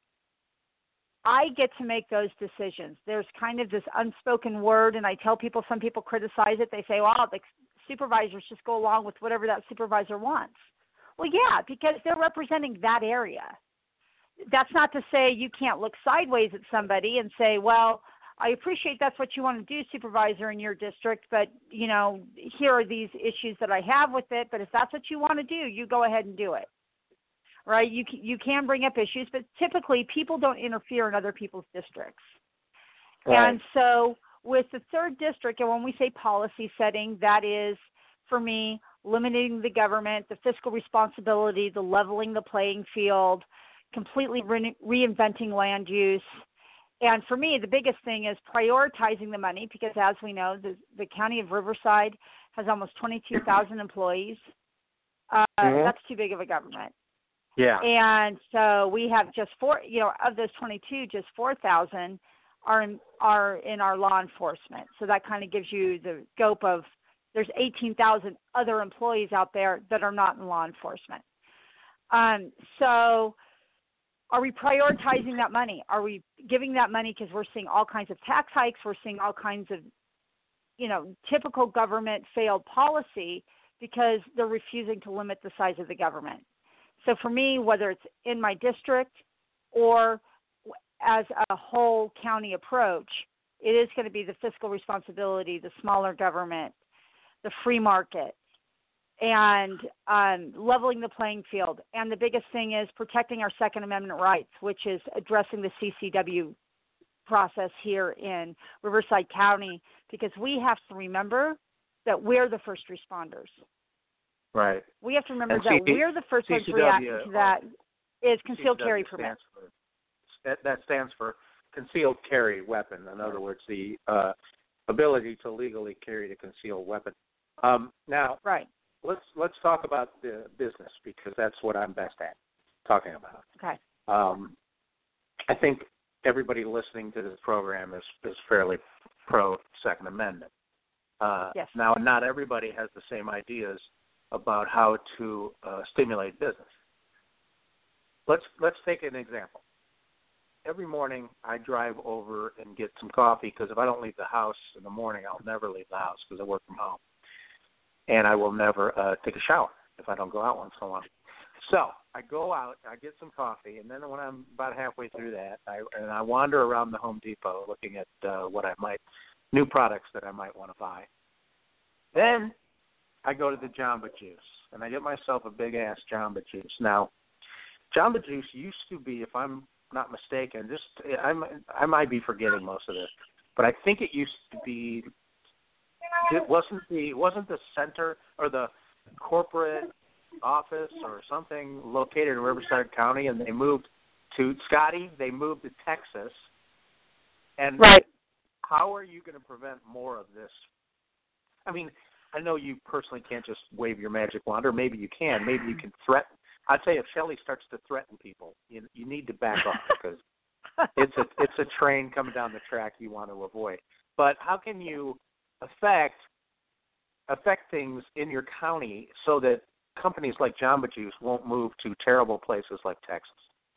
I get to make those decisions. There's kind of this unspoken word, and I tell people, some people criticize it. They say, well, the supervisors just go along with whatever that supervisor wants. Well, yeah, because they're representing that area. That's not to say you can't look sideways at somebody and say, well, I appreciate that's what you want to do, supervisor, in your district, but, here are these issues that I have with it, but if that's what you want to do, you go ahead and do it, right? You can bring up issues, but typically people don't interfere in other people's districts. Right. And so with the 3rd district, and when we say policy setting, that is, for me, limiting the government, the fiscal responsibility, the leveling the playing field, completely reinventing land use. And for me, the biggest thing is prioritizing the money, because as we know, the county of Riverside has almost 22,000 employees. That's too big of a government. Yeah. And so we have just 4, of those 22, just 4,000 are in our law enforcement. So that kind of gives you the scope of, there's 18,000 other employees out there that are not in law enforcement. So are we prioritizing that money? Are we giving that money because we're seeing all kinds of tax hikes? We're seeing all kinds of, typical government failed policy because they're refusing to limit the size of the government. So for me, whether it's in my district or as a whole county approach, it is going to be the fiscal responsibility, the smaller government, the free market, and leveling the playing field. And the biggest thing is protecting our Second Amendment rights, which is addressing the CCW process here in Riverside County, because we have to remember that we're the first responders. Right. We have to remember that we're the first ones reacting to that is concealed carry permit. That stands for concealed carry weapon. In other words, the ability to legally carry the concealed weapon. Now, right. Let's talk about the business, because that's what I'm best at talking about. Okay. I think everybody listening to this program is fairly pro Second Amendment. Yes. Now, not everybody has the same ideas about how to stimulate business. Let's take an example. Every morning I drive over and get some coffee, because if I don't leave the house in the morning, I'll never leave the house because I work from home. And I will never take a shower if I don't go out once in a while. So I go out, I get some coffee, and then when I'm about halfway through that, I wander around the Home Depot looking at new products that I might want to buy. Then I go to the Jamba Juice, and I get myself a big-ass Jamba Juice. Now, Jamba Juice used to be, if I'm not mistaken, I might be forgetting most of this, but I think it used to be. It wasn't the center or the corporate office or something located in Riverside County, and they moved to Scotty. They moved to Texas, and right. How are you going to prevent more of this? I mean, I know you personally can't just wave your magic wand, or maybe you can. Maybe you can threaten. I'd say if Shelley starts to threaten people, you need to back off because it's a train coming down the track you want to avoid. But how can you affect things in your county so that companies like Jamba Juice won't move to terrible places like Texas?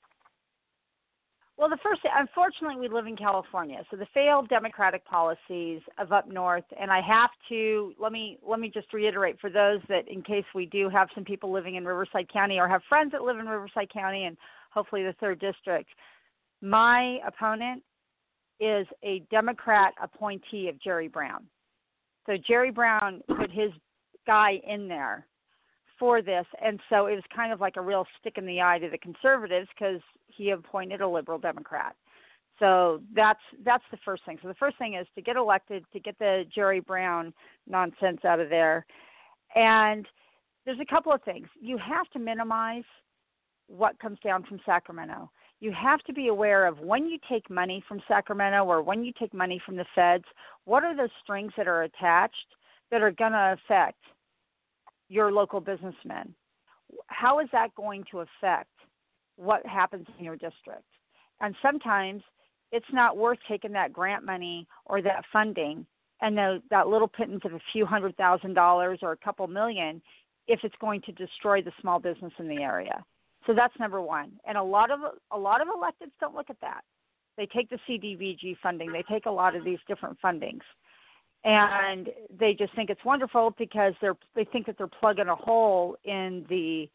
Well, unfortunately, we live in California, so the failed Democratic policies of up north, and I have to let me just reiterate for those that, in case we do have some people living in Riverside County or have friends that live in Riverside County and hopefully the 3rd District, my opponent is a Democrat appointee of Jerry Brown. So Jerry Brown put his guy in there for this, and so it was kind of like a real stick in the eye to the conservatives because he appointed a liberal Democrat. So that's the first thing. So the first thing is to get elected, to get the Jerry Brown nonsense out of there. And there's a couple of things. You have to minimize what comes down from Sacramento. You have to be aware of when you take money from Sacramento or when you take money from the feds, what are the strings that are attached that are going to affect your local businessmen? How is that going to affect what happens in your district? And sometimes it's not worth taking that grant money or that funding and that little pittance of a few $100,000 or a couple million if it's going to destroy the small business in the area. So that's number one. And a lot of electeds don't look at that. They take the CDBG funding. They take a lot of these different fundings. And they just think it's wonderful because they think that they're plugging a hole in the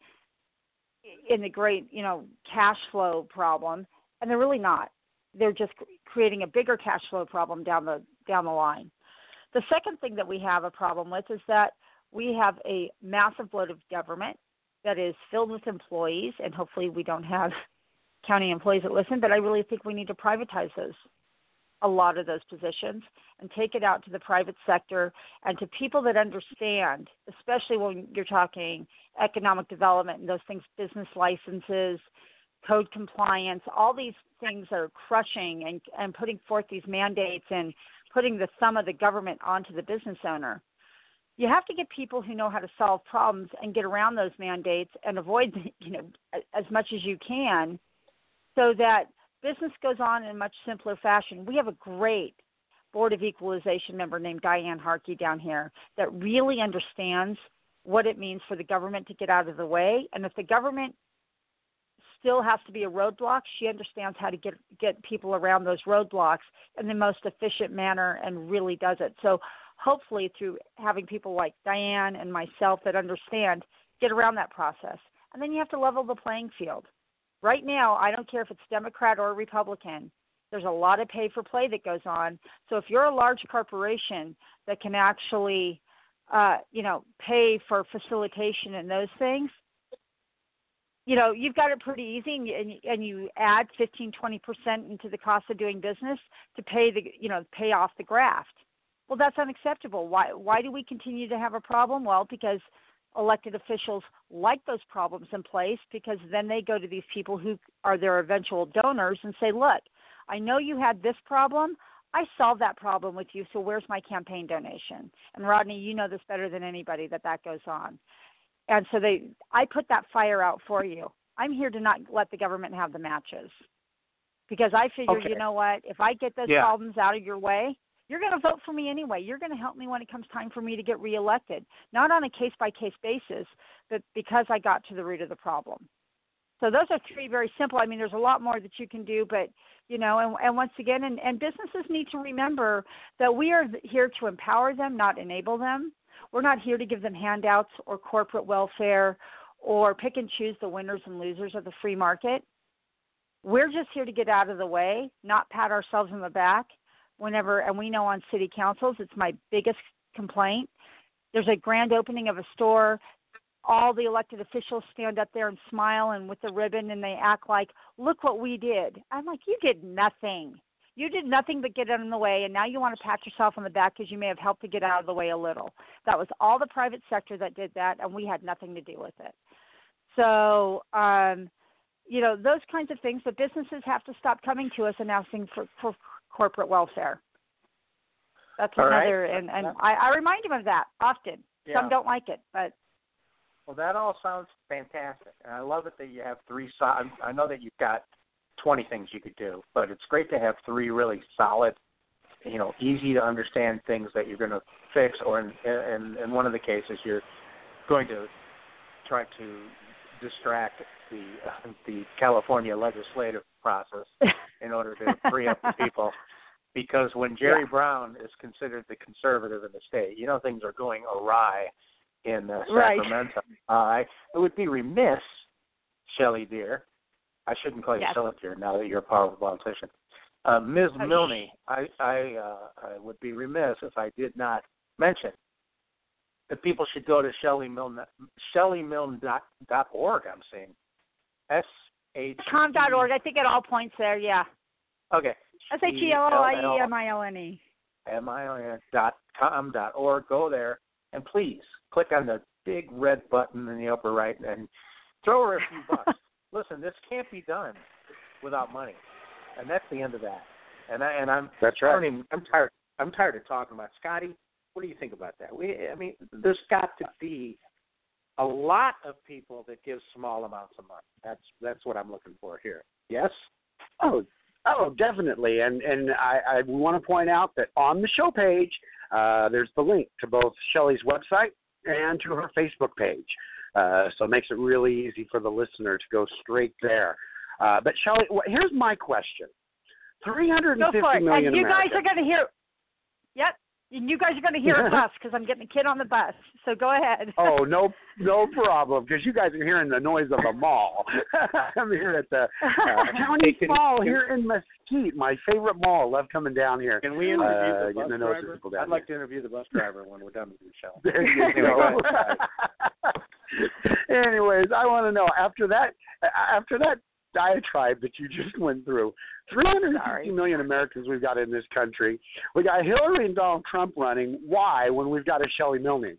great, cash flow problem, and they're really not. They're just creating a bigger cash flow problem down the line. The second thing that we have a problem with is that we have a massive bloated government that is filled with employees, and hopefully we don't have county employees that listen, but I really think we need to privatize a lot of those positions and take it out to the private sector and to people that understand, especially when you're talking economic development and those things, business licenses, code compliance, all these things that are crushing and putting forth these mandates and putting the thumb of the government onto the business owner. You have to get people who know how to solve problems and get around those mandates and avoid, as much as you can so that business goes on in a much simpler fashion. We have a great Board of Equalization member named Diane Harkey down here that really understands what it means for the government to get out of the way. And if the government still has to be a roadblock, she understands how to get people around those roadblocks in the most efficient manner and really does it. So hopefully through having people like Diane and myself that understand, get around that process. And then you have to level the playing field. Right now, I don't care if it's Democrat or Republican. There's a lot of pay for play that goes on. So if you're a large corporation that can actually, pay for facilitation and those things, you've got it pretty easy, and you add 15-20% into the cost of doing business to pay off the graft. Well, that's unacceptable. Why do we continue to have a problem? Well, because elected officials like those problems in place, because then they go to these people who are their eventual donors and say, look, I know you had this problem. I solved that problem with you, so where's my campaign donation? And Rodney, you know this better than anybody that goes on. And so I put that fire out for you. I'm here to not let the government have the matches because I figure, okay. You know what, if I get those problems out of your way, you're going to vote for me anyway. You're going to help me when it comes time for me to get reelected, not on a case-by-case basis, but because I got to the root of the problem. So those are three very simple. I mean, there's a lot more that you can do, but, and once again, and businesses need to remember that we are here to empower them, not enable them. We're not here to give them handouts or corporate welfare or pick and choose the winners and losers of the free market. We're just here to get out of the way, not pat ourselves on the back and we know on city councils, it's my biggest complaint. There's a grand opening of a store all the elected officials stand up there and smile and with the ribbon, and they act like, look what we did. I'm like, you did nothing. You did nothing but get in the way, and now you want to pat yourself on the back because you may have helped to get out of the way a little. That was all the private sector that did that, and we had nothing to do with it. So, those kinds of things, but businesses have to stop coming to us and asking for corporate welfare. That's all another, right. and I remind them of that often. Yeah. Some don't like it, but. Well, that all sounds fantastic, and I love it that you have three. I know that you've got 20 things you could do, but it's great to have three really solid, easy to understand things that you're going to fix, or in one of the cases you're going to try to distract the California legislative process in order to free up the people. Because when Jerry Brown is considered the conservative in the state, things are going awry in Sacramento. Right. It would be remiss, Shelley dear. I shouldn't call you Shelley dear now that you're a powerful politician. Ms. Milne, I would be remiss if I did not mention that people should go to ShelleyMilne.org, I'm saying. com.org. I think it all points there, yeah. Okay. SHELLIEMILNE. MILN.com.org. Go there, and please click on the big red button in the upper right and throw her a few bucks. Listen, this can't be done without money, and that's the end of that. And I'm that's right. I'm tired of talking about Scotty. What do you think about that? There's got to be a lot of people that give small amounts of money. That's what I'm looking for here. Yes? Oh, definitely. And I want to point out that on the show page, there's the link to both Shelley's website and to her Facebook page. So it makes it really easy for the listener to go straight there. But Shelley, here's my question. 350 million and you Americans. Guys are going to hear. Yep. And you guys are going to hear a bus because I'm getting a kid on the bus. So go ahead. Oh, no problem, because you guys are hearing the noise of a mall. I'm here at the County Mall here in Mesquite, my favorite mall. Love coming down here. Can we interview the bus driver? I'd like to interview the bus driver when we're done with the show. There you go. Anyways, I want to know, after that diatribe that you just went through, 350 million Americans we've got in this country. We got Hillary and Donald Trump running. Why, when we've got a Shelley Milne?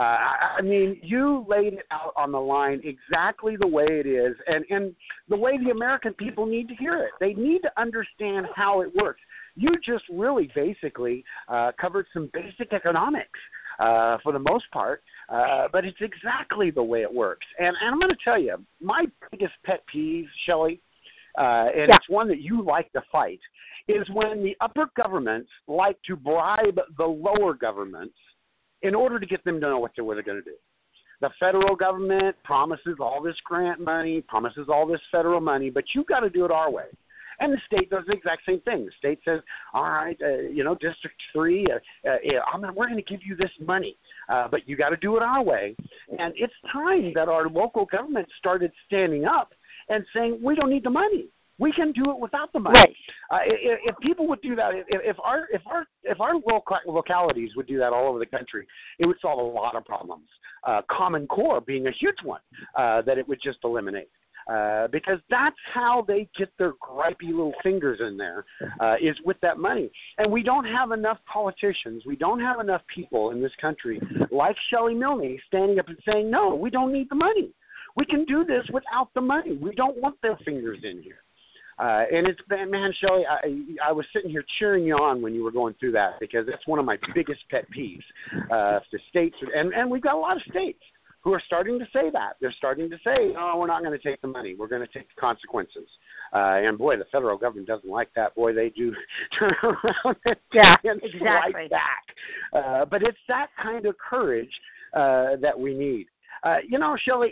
You laid it out on the line exactly the way it is, and the way the American people need to hear it. They need to understand how it works. You just really basically covered some basic economics for the most part, but it's exactly the way it works. And I'm going to tell you, my biggest pet peeve, Shelley, it's one that you like to fight, is when the upper governments like to bribe the lower governments in order to get them to know what they're going to do. The federal government promises all this grant money, promises all this federal money, but you've got to do it our way. And the state does the exact same thing. The state says, all right, District 3, we're going to give you this money, but you got to do it our way. And it's time that our local government started standing up and saying, we don't need the money. We can do it without the money. Right. If people would do that, if our localities would do that all over the country, it would solve a lot of problems. Common Core being a huge one that it would just eliminate. Because that's how they get their gripey little fingers in there, is with that money. And we don't have enough politicians, we don't have enough people in this country like Shelley Milne standing up and saying, no, we don't need the money. We can do this without the money. We don't want their fingers in here. And it's, man, Shelley, I was sitting here cheering you on when you were going through that, because that's one of my biggest pet peeves. The states, and we've got a lot of states who are starting to say that. They're starting to say, no, we're not going to take the money. We're going to take the consequences. And, boy, the federal government doesn't like that. Boy, they do turn around and strike back. But it's that kind of courage that we need. Shelley,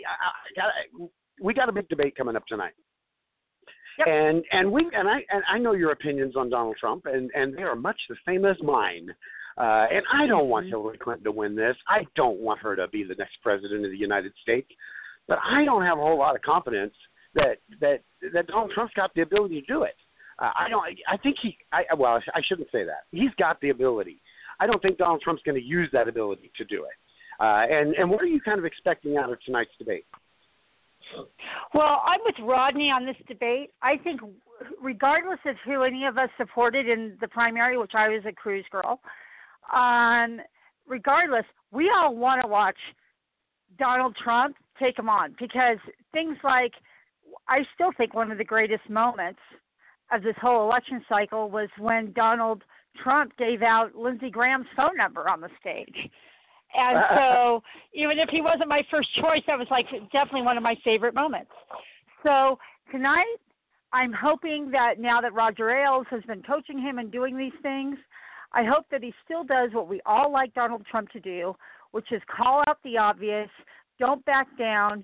we got a big debate coming up tonight. Yep. And I know your opinions on Donald Trump, and they are much the same as mine. And I don't want Hillary Clinton to win this. I don't want her to be the next president of the United States. But I don't have a whole lot of confidence that Donald Trump's got the ability to do it. I shouldn't say that. He's got the ability. I don't think Donald Trump's going to use that ability to do it. And what are you kind of expecting out of tonight's debate? Well, I'm with Rodney on this debate. I think regardless of who any of us supported in the primary, which I was a Cruz girl, regardless, we all want to watch Donald Trump take him on, because things like, I still think one of the greatest moments of this whole election cycle was when Donald Trump gave out Lindsey Graham's phone number on the stage. And so even if he wasn't my first choice, that was like definitely one of my favorite moments. So tonight, I'm hoping that now that Roger Ailes has been coaching him and doing these things, I hope that he still does what we all like Donald Trump to do, which is call out the obvious, don't back down,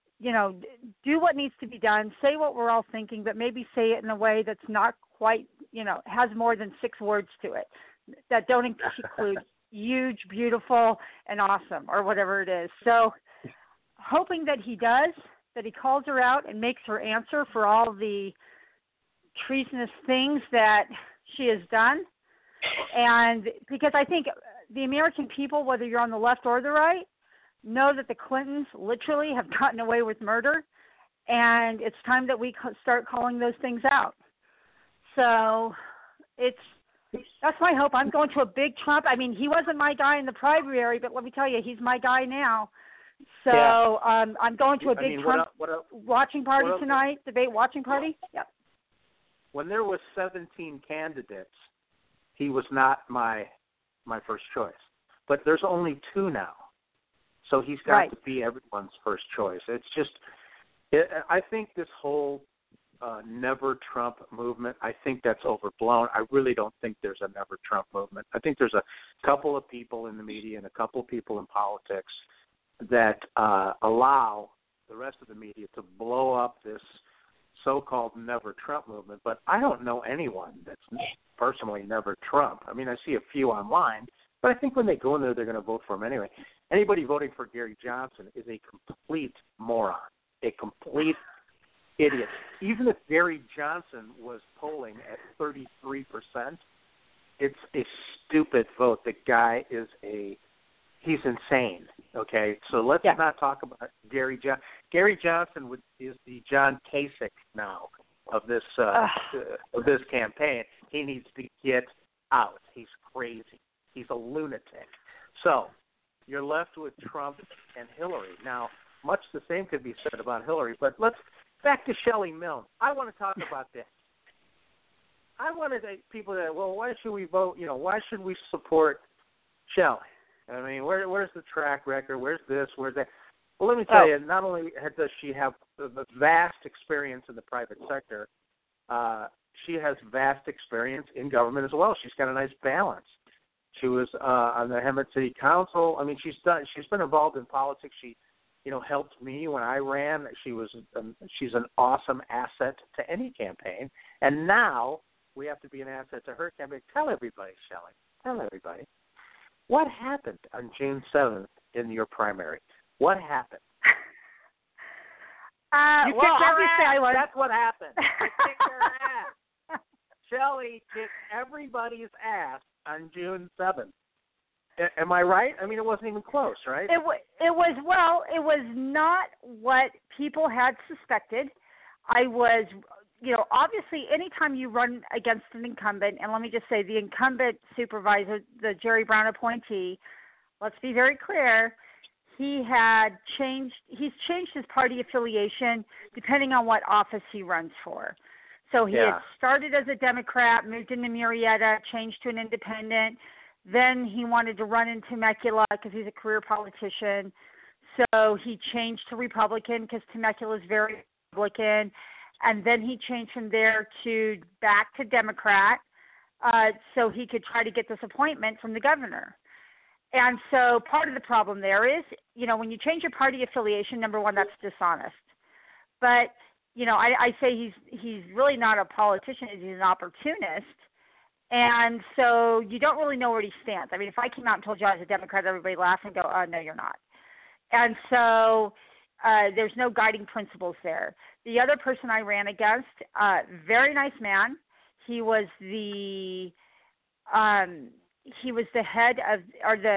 do what needs to be done, say what we're all thinking, but maybe say it in a way that's not quite, has more than 6 words to it, that don't include huge, beautiful, and awesome, or whatever it is. So hoping that he does, that he calls her out and makes her answer for all the treasonous things that she has done. And because I think the American people, whether you're on the left or the right, know that the Clintons literally have gotten away with murder, and it's time that we start calling those things out. So that's my hope. I'm going to a big Trump. I mean, he wasn't my guy in the primary, but let me tell you, he's my guy now. So I'm going to a big Trump watching party tonight, debate watching party. Yep. When there was 17 candidates, he was not my first choice. But there's only 2 now. So he's got to be everyone's first choice. It's just, I think this whole never Trump movement, I think that's overblown. I really don't think there's a never Trump movement. I think there's a couple of people in the media and a couple of people in politics that allow the rest of the media to blow up this so-called never Trump movement. But I don't know anyone that's personally never Trump. I mean, I see a few online, but I think when they go in there, they're going to vote for him anyway. Anybody voting for Gary Johnson is a complete moron, a complete idiot. Even if Gary Johnson was polling at 33%, it's a stupid vote. The guy is he's insane. Okay, so let's not talk about Gary Johnson. Gary Johnson is the John Kasich now of this campaign. He needs to get out. He's crazy. He's a lunatic. So you're left with Trump and Hillary. Now, much the same could be said about Hillary, but let's back to Shelley Milne. I want to talk about this. I wanted people that, well, why should we vote? Why should we support Shelley? I mean, where's the track record? Where's this? Where's that? Well, let me tell you, not only does she have the vast experience in the private sector, she has vast experience in government as well. She's got a nice balance. She was on the Hemet City Council. I mean, she's been involved in politics. She, helped me when I ran. She's an awesome asset to any campaign. And now we have to be an asset to her campaign. Tell everybody, Shelley. Tell everybody. What happened on June 7th in your primary? What happened? You kicked her ass. That's what happened. You kicked her ass. Shelley kicked everybody's ass on June 7th. Am I right? I mean, it wasn't even close, right? It was not what people had suspected. I was, obviously anytime you run against an incumbent, and let me just say the incumbent supervisor, the Jerry Brown appointee, let's be very clear, he's changed his party affiliation depending on what office he runs for. So he had started as a Democrat, moved into Marietta, changed to an independent. Then he wanted to run in Temecula because he's a career politician. So he changed to Republican because Temecula is very Republican. And then he changed from there back to Democrat so he could try to get this appointment from the governor. And so part of the problem there is, when you change your party affiliation, number one, that's dishonest. But, I say he's really not a politician. He's an opportunist. And so you don't really know where he stands. I mean, if I came out and told you I was a Democrat, everybody laugh and go, oh, no, you're not. And so there's no guiding principles there. The other person I ran against, very nice man. He was the head of, or the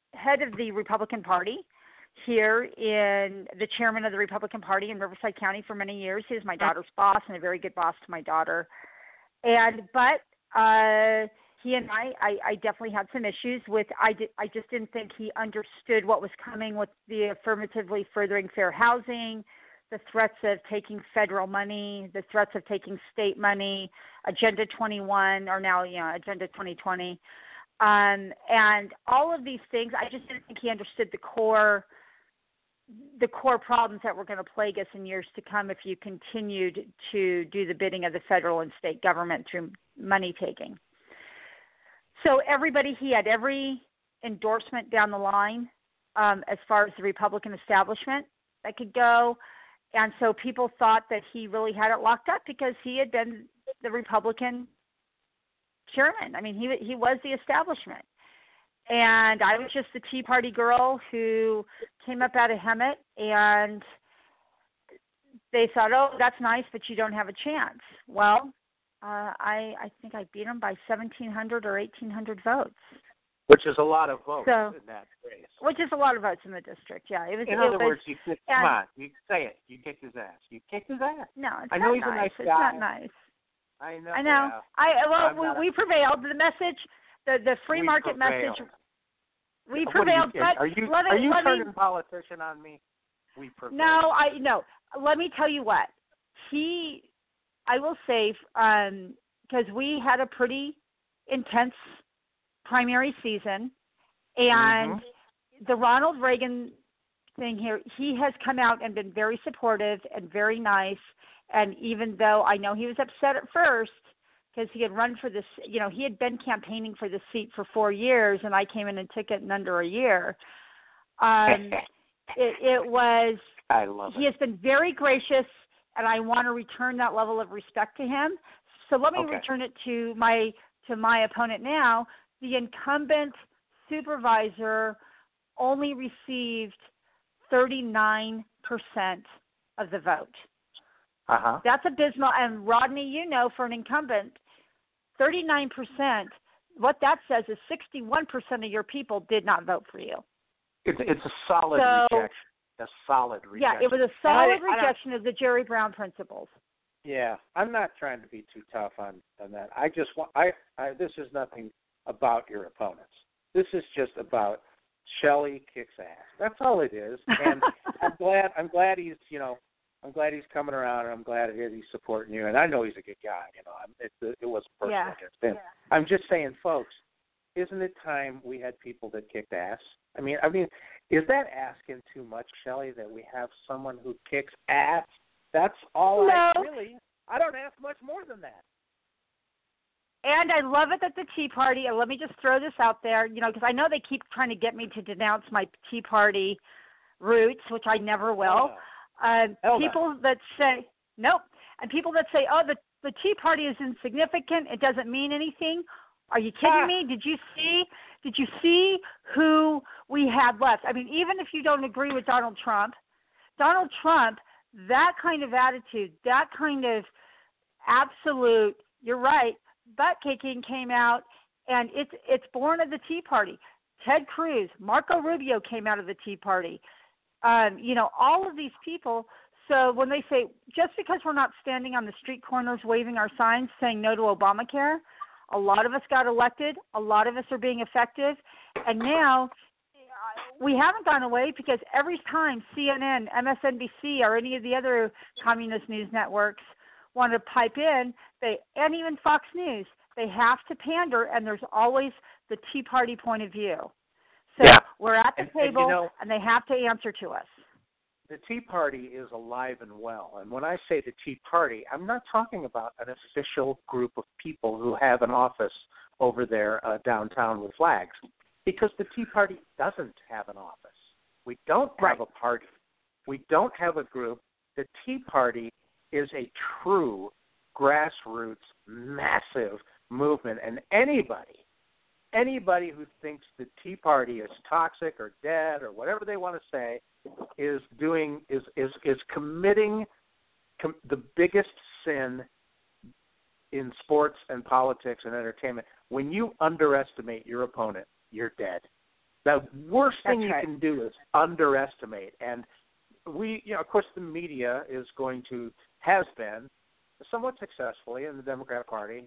head of the Republican Party here, in the chairman of the Republican Party in Riverside County for many years. He was my daughter's boss and a very good boss to my daughter. But he and I definitely had some issues with. I just didn't think he understood what was coming with the affirmatively furthering fair housing, the threats of taking federal money, the threats of taking state money, Agenda 21, or now Agenda 2020, and all of these things. I just didn't think he understood the core problems that were going to plague us in years to come if you continued to do the bidding of the federal and state government through money taking. So he had every endorsement down the line as far as the Republican establishment that could go. And so people thought that he really had it locked up because he had been the Republican chairman. I mean, he was the establishment. And I was just the Tea Party girl who came up out of Hemet, and they thought, oh, that's nice, but you don't have a chance. Well, I think I beat them by 1,700 or 1,800 votes. Which is a lot of votes in that race. Which is a lot of votes in the district, yeah. In other words, come on, you say it. You kicked his ass. You kicked his ass. No, it's I know not he's nice. a nice guy. It's not nice. I know. Yeah. We prevailed. The message, the free market message. We prevailed. But are you turning politician on me? We prevailed. No. Let me tell you what. I will say, because we had a pretty intense primary season, and the Ronald Reagan thing here, he has come out and been very supportive and very nice. And even though I know he was upset at first because he had run for this, he had been campaigning for the seat for 4 years, and I came in and took it in under a year. It was. I love it. He has been very gracious, and I want to return that level of respect to him. So let me return it to my opponent now. The incumbent supervisor only received 39% of the vote. That's abysmal. And Rodney, for an incumbent, 39%, what that says is 61% of your people did not vote for you. It's a solid rejection. A solid rejection. Yeah, it was a solid rejection of the Jerry Brown principles. Yeah, I'm not trying to be too tough on that. I just want this is nothing about your opponents. This is just about Shelley kicks ass. That's all it is. And I'm glad he's coming around, and I'm glad he's supporting you. And I know he's a good guy. It wasn't personal against him. I'm just saying, folks, isn't it time we had people that kicked ass? I mean, is that asking too much, Shelley, that we have someone who kicks ass? That's all. No. I don't ask much more than that. And I love it that the Tea Party, and let me just throw this out there, because I know they keep trying to get me to denounce my Tea Party roots, which I never will. People that say, nope, and people that say, oh, the Tea Party is insignificant, it doesn't mean anything. Are you kidding me? Did you see who we had left? I mean, even if you don't agree with Donald Trump, that kind of attitude, that kind of absolute, you're right, butt kicking came out, and it's born of the Tea Party. Ted Cruz, Marco Rubio came out of the Tea Party. All of these people. So when they say, just because we're not standing on the street corners waving our signs saying no to Obamacare, a lot of us got elected, a lot of us are being effective, and now we haven't gone away because every time CNN, MSNBC, or any of the other communist news networks want to pipe in, and even Fox News, they have to pander, and there's always the Tea Party point of view. So we're at the table, and they have to answer to us. The Tea Party is alive and well. And when I say the Tea Party, I'm not talking about an official group of people who have an office over there downtown with flags, because the Tea Party doesn't have an office. We don't have a party. We don't have a group. The Tea Party is a true grassroots, massive movement, and anybody who thinks the Tea Party is toxic or dead or whatever they want to say is committing the biggest sin in sports and politics and entertainment. When you underestimate your opponent, you're dead. The worst thing That's you right. can do is underestimate. And we, of course, the media has been somewhat successfully in the Democratic Party,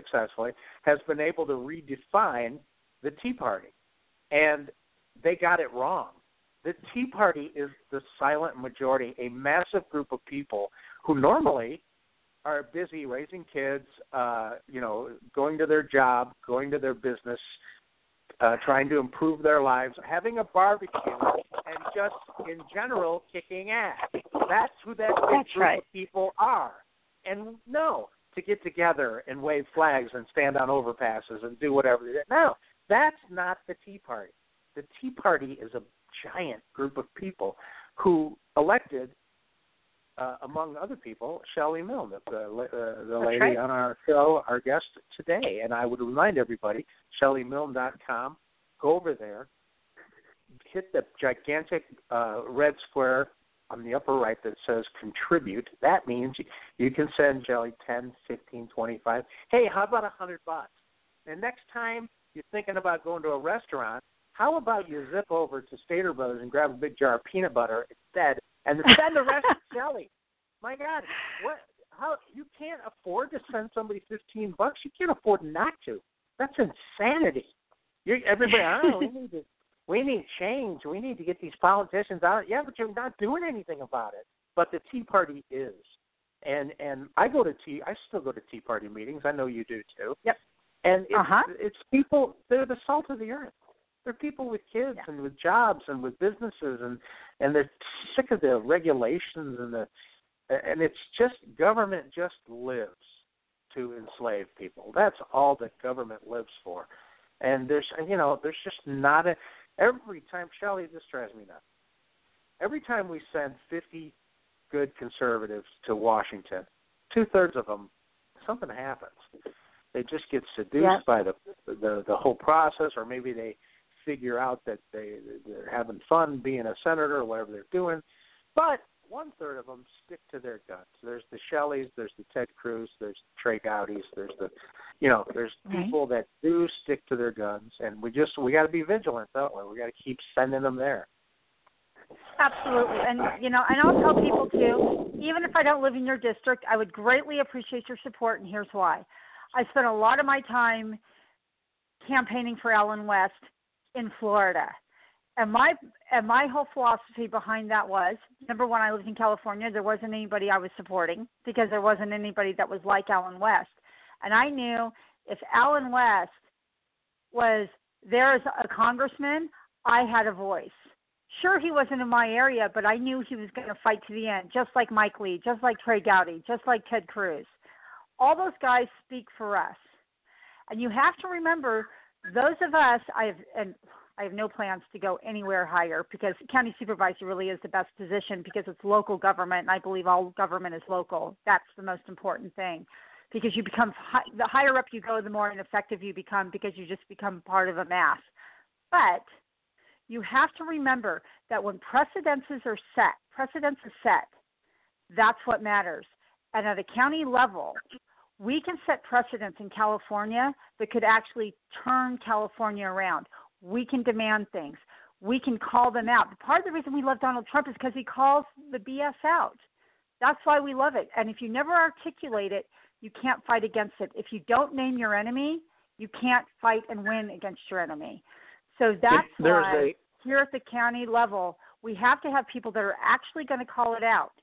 has been able to redefine the Tea Party. And they got it wrong. The Tea Party is the silent majority, a massive group of people who normally are busy raising kids, going to their job, going to their business, trying to improve their lives, having a barbecue, and just in general kicking ass. That's who that big group of people are. And no, to get together and wave flags and stand on overpasses and do whatever they do. No, that's not the Tea Party. The Tea Party is a giant group of people who elected, among other people, Shelley Milne, the lady on our show, our guest today. And I would remind everybody, ShelleyMilne.com, go over there, hit the gigantic red square on the upper right that says contribute. That means you can send Shelley 10, 15, 25. Hey, how about $100? And next time you're thinking about going to a restaurant, how about you zip over to Stater Brothers and grab a big jar of peanut butter instead and send the rest to Shelley? My God, how you can't afford to send somebody $15? You can't afford not to. That's insanity. Everybody, we need change. We need to get these politicians out. Yeah, but you're not doing anything about it. But the Tea Party is. And I still go to Tea Party meetings. I know you do too. Yep. And it's people, they're the salt of the earth. They're people with kids and with jobs and with businesses, and they're sick of the regulations and it's just government just lives to enslave people. That's all that government lives for. And there's just not every time, Shelley, this drives me nuts. Every time we send 50 good conservatives to Washington, 2/3 of them, something happens. They just get seduced by the whole process, or maybe they figure out that they're having fun being a senator or whatever they're doing. But 1/3 of them stick to their guns. There's the Shelleys, there's the Ted Cruz, there's the Trey Gowdies, there's there's people that do stick to their guns, and we got to be vigilant, don't we? We got to keep sending them there. Absolutely. And, and I'll tell people, too, even if I don't live in your district, I would greatly appreciate your support, and here's why. I spent a lot of my time campaigning for Allen West in Florida. And my whole philosophy behind that was, number one, I lived in California. There wasn't anybody I was supporting because there wasn't anybody that was like Allen West. And I knew if Allen West was there as a congressman, I had a voice. Sure, he wasn't in my area, but I knew he was going to fight to the end, just like Mike Lee, just like Trey Gowdy, just like Ted Cruz. All those guys speak for us. And you have to remember, those of us, I have no plans to go anywhere higher because county supervisor really is the best position because it's local government, and I believe all government is local. That's the most important thing because you become the higher up you go, the more ineffective you become because you just become part of a mass. But you have to remember that when precedents are set, that's what matters. And at a county level, we can set precedents in California that could actually turn California around. We can demand things. We can call them out. Part of the reason we love Donald Trump is because he calls the BS out. That's why we love it. And if you never articulate it, you can't fight against it. If you don't name your enemy, you can't fight and win against your enemy. So that's why here at the county level, we have to have people that are actually going to call it out.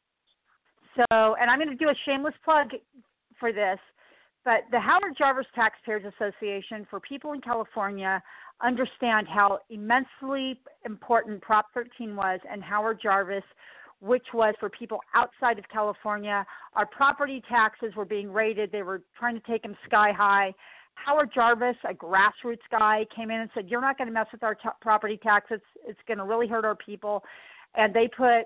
So, and I'm going to do a shameless plug for this, but the Howard Jarvis Taxpayers Association for people in California understand how immensely important Prop 13 was and Howard Jarvis, which was for people outside of California. Our property taxes were being raided. They were trying to take them sky high. Howard Jarvis, a grassroots guy, came in and said, you're not going to mess with our property taxes. It's going to really hurt our people. And they put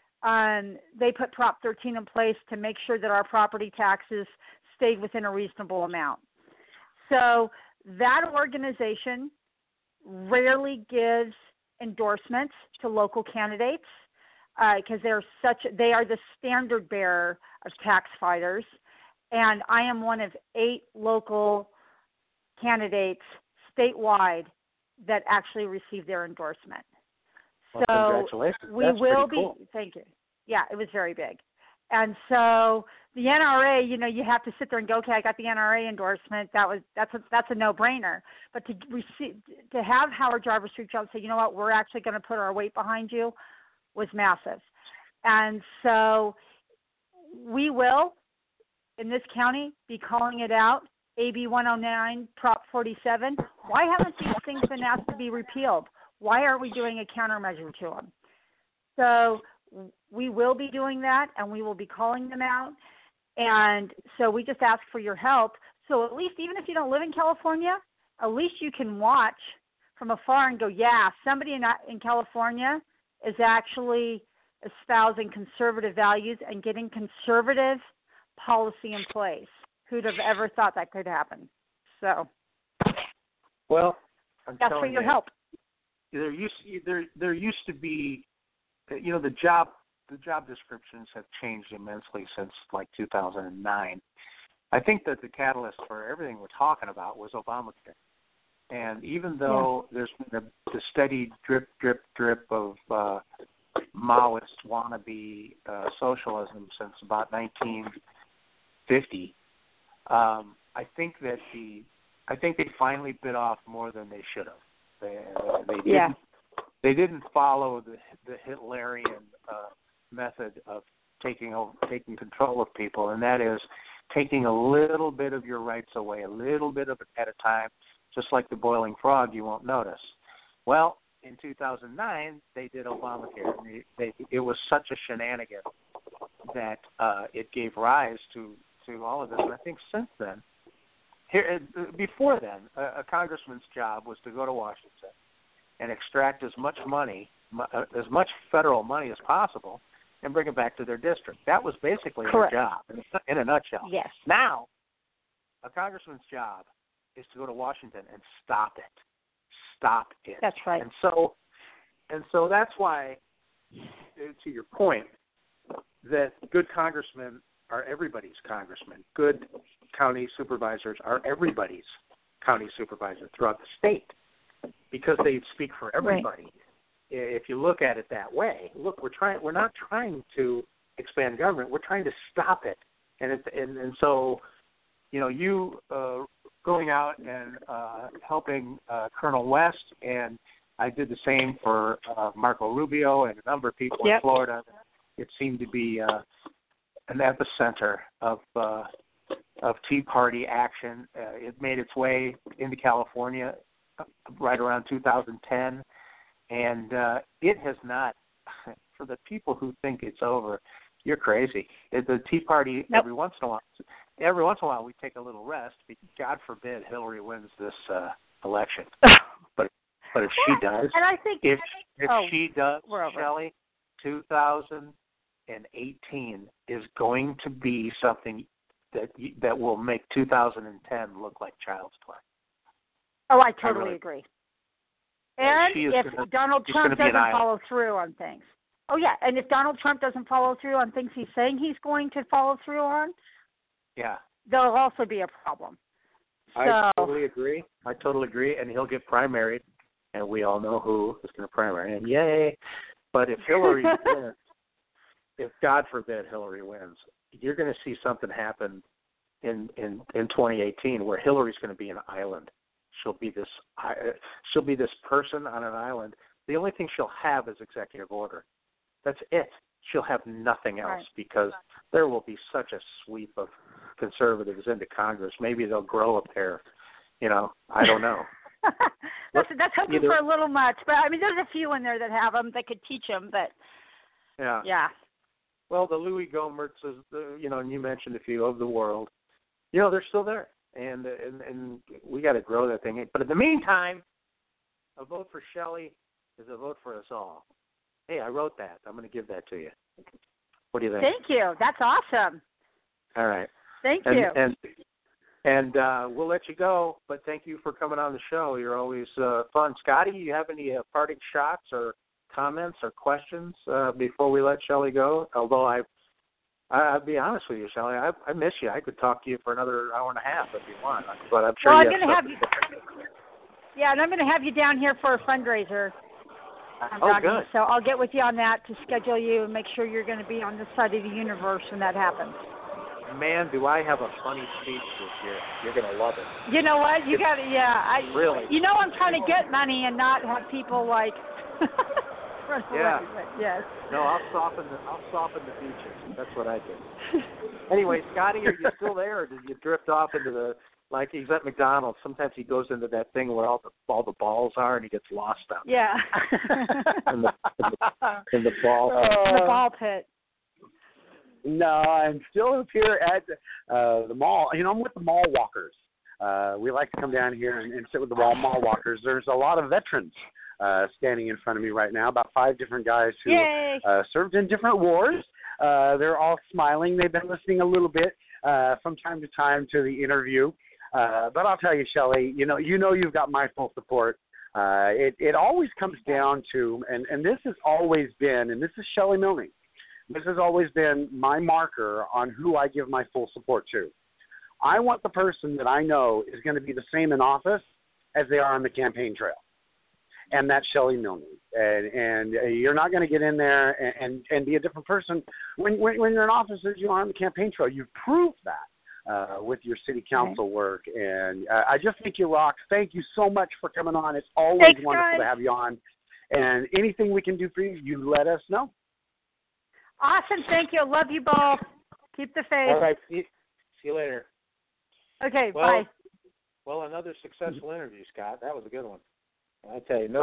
Prop 13 in place to make sure that our property taxes stayed within a reasonable amount. So that organization rarely gives endorsements to local candidates because they are the standard bearer of tax fighters. And I am one of 8 local candidates statewide that actually received their endorsement. Well, So congratulations. we That's will pretty cool. Thank you. Yeah, it was very big. And so the NRA, you have to sit there and go, okay, I got the NRA endorsement. That's a no-brainer. But to have Howard Driver Street Jones say, you know what, we're actually going to put our weight behind you, was massive. And so we will, in this county, be calling it out. AB 109, Prop 47. Why haven't these things been asked to be repealed? Why aren't we doing a countermeasure to them? So we will be doing that, and we will be calling them out. And so we just ask for your help. So at least, even if you don't live in California, at least you can watch from afar and go, yeah, somebody in California is actually espousing conservative values and getting conservative policy in place. Who'd have ever thought that could happen? So, well, that's for your help. There used to be, the job descriptions have changed immensely since like 2009. I think that the catalyst for everything we're talking about was Obamacare. And even though there's been the steady drip, drip, drip of Maoist wannabe socialism since about 1950, I think they finally bit off more than they should have. They didn't follow the Hitlerian method of taking control of people, and that is taking a little bit of your rights away, a little bit of it at a time, just like the boiling frog. You won't notice. Well, in 2009, they did Obamacare. It was such a shenanigan that it gave rise to all of this. And I think since then, before then, a congressman's job was to go to Washington and extract as much money, as much federal money as possible, and bring it back to their district. That was basically their job, in a nutshell. Yes. Now, a congressman's job is to go to Washington and stop it. Stop it. That's right. And so that's why, to your point, that good congressmen are everybody's congressman. Good county supervisors are everybody's county supervisor throughout the state, because they speak for everybody. Right. If you look at it that way, look, we're not trying to expand government. We're trying to stop it. And so, you going out and helping Colonel West, and I did the same for Marco Rubio and a number of people in Florida. It seemed to be an epicenter of Tea Party action. It made its way into California right around 2010, and it has not. For the people who think it's over, you're crazy. The Tea Party, every once in a while, we take a little rest. God forbid Hillary wins this election, but if she does, and I think if she does, Shelley, 2018 is going to be something that will make 2010 look like child's play. Oh, I totally agree. And if Donald Trump doesn't follow through on things. Oh, yeah, and if Donald Trump doesn't follow through on things he's saying he's going to follow through on, there'll also be a problem. I totally agree, and he'll get primaried, and we all know who is going to primary him. Yay! But if Hillary wins, if God forbid Hillary wins, you're going to see something happen in 2018 where Hillary's going to be an island. She'll be this person on an island. The only thing she'll have is executive order. That's it. She'll have nothing else because there will be such a sweep of conservatives into Congress. Maybe they'll grow a pair. I don't know. that's hoping for a little much, but I mean, there's a few in there that have them that could teach them. But yeah. Well, the Louis Gohmerts, and you mentioned a few of the world. They're still there, and we got to grow that thing. But in the meantime, a vote for Shelley is a vote for us all. Hey, I wrote that. I'm going to give that to you. What do you think? Thank you. That's awesome. All right. Thank you. And we'll let you go, but thank you for coming on the show. You're always fun. Scotty, you have any parting shots or comments or questions before we let Shelley go? Although I'll be honest with you, Shelley, I miss you. I could talk to you for another hour and a half if you want, but I'm sure Yeah, and I'm going to have you down here for a fundraiser. Good. So I'll get with you on that to schedule you and make sure you're going to be on this side of the universe when that happens. Man, do I have a funny speech this year. You're going to love it. You know what? You got to, Really? You know I'm trying to get money and not have people like run Yeah. away. But yes. No, I'll soften the features. That's what I do. Anyway, Scotty, are you still there, or did you drift off into the, like he's at McDonald's? Sometimes he goes into that thing where all the balls are, and he gets lost out there. Yeah. in the ball. The ball pit. No, I'm still up here at the mall. You know, I'm with the mall walkers. We like to come down here and sit with the mall walkers. There's a lot of veterans standing in front of me right now, about 5 different guys who served in different wars. They're all smiling. They've been listening a little bit from time to time to the interview. But I'll tell you, Shelley, you know you've got my full support. It always comes down to, and this has always been, and this is Shelley Milne, this has always been my marker on who I give my full support to. I want the person that I know is going to be the same in office as they are on the campaign trail. And that's Shelley Milne. And you're not going to get in there and be a different person when you're in office as you are on the campaign trail. You've proved that with your city council work. And I just think you rock. Thank you so much for coming on. It's always wonderful to have you on. And anything we can do for you, you let us know. Awesome. Thank you. Love you both. Keep the faith. All right. See you later. Okay. Bye. Well, another successful interview, Scott. That was a good one. I tell you,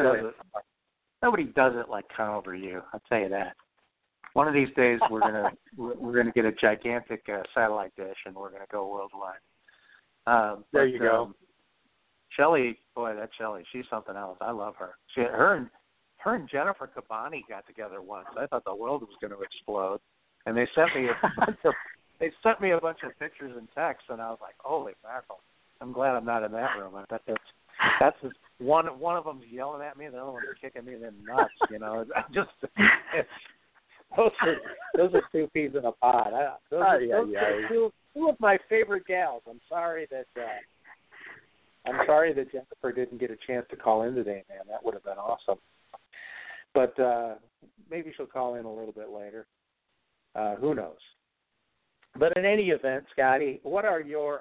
nobody does it like Conover you. I'll tell you that. One of these days, we're gonna get a gigantic satellite dish, and we're gonna go worldwide. There you go. Shelley, boy, that Shelley, she's something else. I love her. Her and Jennifer Cabani got together once. I thought the world was going to explode, and they sent me a bunch of pictures and texts, and I was like, holy mackerel! I'm glad I'm not in that room. I bet that's just one of them's yelling at me, the other one's kicking me in the nuts. You know, those are 2 peas in a pod. Those are two of my favorite gals. I'm sorry that Jennifer didn't get a chance to call in today, man. That would have been awesome. But maybe she'll call in a little bit later. Who knows? But in any event, Scotty, what are your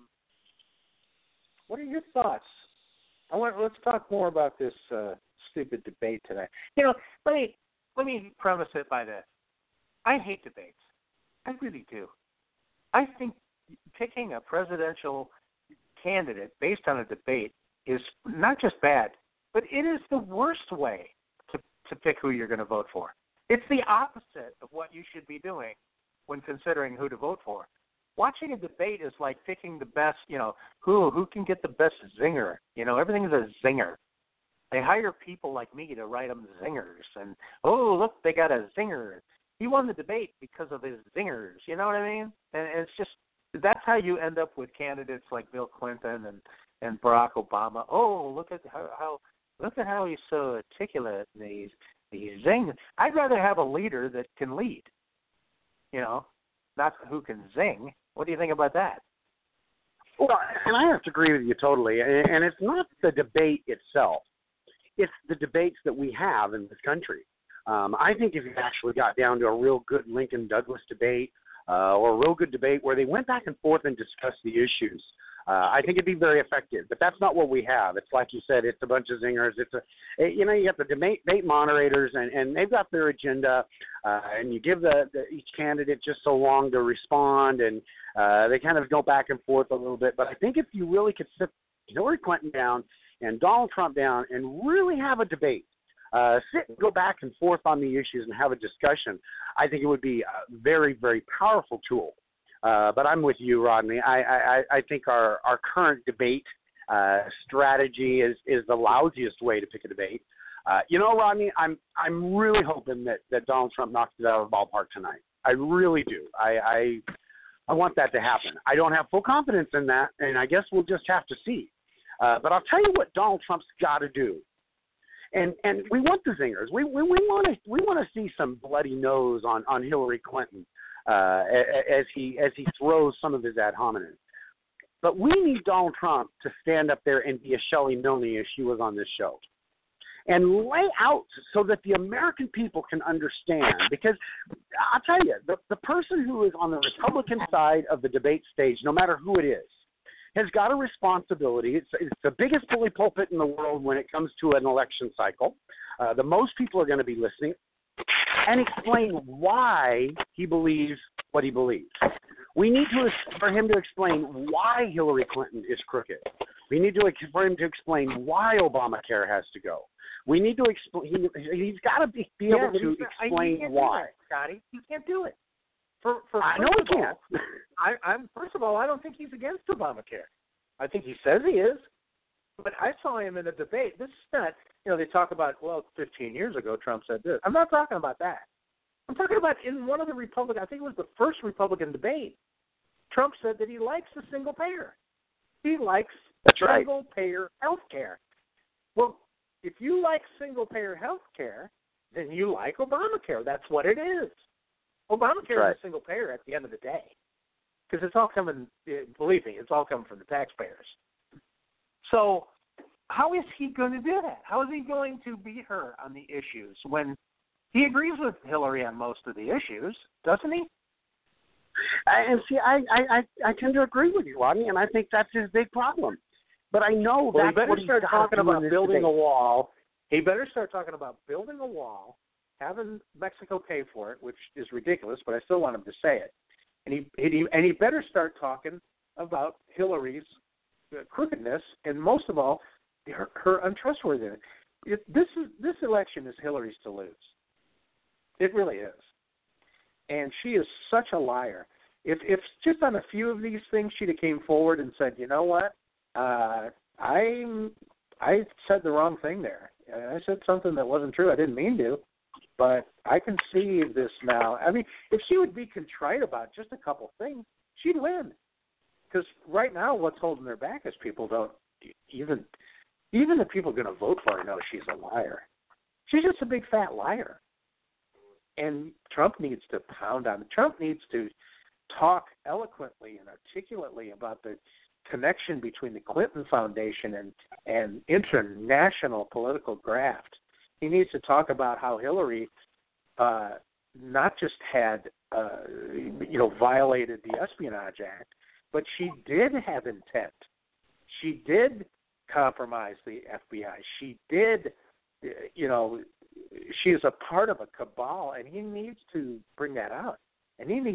thoughts? Let's talk more about this stupid debate today. You know, let me preface it by this. I hate debates. I really do. I think picking a presidential candidate based on a debate is not just bad, but it is the worst way to pick who you're going to vote for. It's the opposite of what you should be doing when considering who to vote for. Watching a debate is like picking the best, you know, who can get the best zinger. You know, everything's a zinger. They hire people like me to write them zingers. And, oh, look, they got a zinger. He won the debate because of his zingers. You know what I mean? And it's just, that's how you end up with candidates like Bill Clinton and Barack Obama. Oh, look at how he's so articulate and he's zing. I'd rather have a leader that can lead, you know, not who can zing. What do you think about that? Well, and I have to agree with you totally. And it's not the debate itself. It's the debates that we have in this country. I think if you actually got down to a real good Lincoln-Douglas debate or a real good debate where they went back and forth and discussed the issues, I think it'd be very effective. But that's not what we have. It's like you said, it's a bunch of zingers. You got the debate moderators, and they've got their agenda, and you give each candidate just so long to respond, and they kind of go back and forth a little bit. But I think if you really could sit Hillary Clinton down and Donald Trump down and really have a debate, sit and go back and forth on the issues and have a discussion, I think it would be a very, very powerful tool. But I'm with you, Rodney. I think our current debate strategy is the lousiest way to pick a debate. Rodney, I'm really hoping that Donald Trump knocks it out of the ballpark tonight. I really do. I want that to happen. I don't have full confidence in that, and I guess we'll just have to see. But I'll tell you what Donald Trump's got to do. And we want the zingers. We want to see some bloody nose on Hillary Clinton as he throws some of his ad hominem. But we need Donald Trump to stand up there and be a Shelley Milne as she was on this show, and lay out so that the American people can understand. Because I'll tell you, the person who is on the Republican side of the debate stage, no matter who it is, has got a responsibility. It's the biggest bully pulpit in the world when it comes to an election cycle. The most people are going to be listening, and explain why he believes what he believes. We need for him to explain why Hillary Clinton is crooked. We need for him to explain why Obamacare has to go. We need to explain. He's got to be able to explain why. Scotty, he can't do it. I know he can't. I'm first of all, I don't think he's against Obamacare. I think he says he is, but I saw him in a debate. This is not, they talk about, 15 years ago Trump said this. I'm not talking about that. I'm talking about in one of the Republican, I think it was the first Republican debate, Trump said that he likes the single payer. He likes single payer health care. Well, if you like single payer health care, then you like Obamacare. That's what it is. Obamacare is a single payer at the end of the day, because it's all coming, believe me, it's all coming from the taxpayers. So how is he going to do that? How is he going to beat her on the issues when he agrees with Hillary on most of the issues, doesn't he? And see, I tend to agree with you, Rodney, and I think that's his big problem. But I know he better what start talking about building a wall. He better start talking about building a wall, having Mexico pay for it, which is ridiculous, but I still want him to say it. And he better start talking about Hillary's crookedness, and most of all, her untrustworthiness. This election is Hillary's to lose. It really is. And she is such a liar. If just on a few of these things she'd have came forward and said, you know what, I said the wrong thing there. I said something that wasn't true. I didn't mean to, but I can see this now. I mean, if she would be contrite about just a couple things, she'd win. Because right now what's holding her back is people don't, even the people going to vote for her know she's a liar. She's just a big fat liar. And Trump needs to pound on it. Trump needs to talk eloquently and articulately about the connection between the Clinton Foundation and international political graft. He needs to talk about how Hillary not just had, violated the Espionage Act, but she did have intent. She did compromise the FBI. She did, she is a part of a cabal, and he needs to bring that out. And he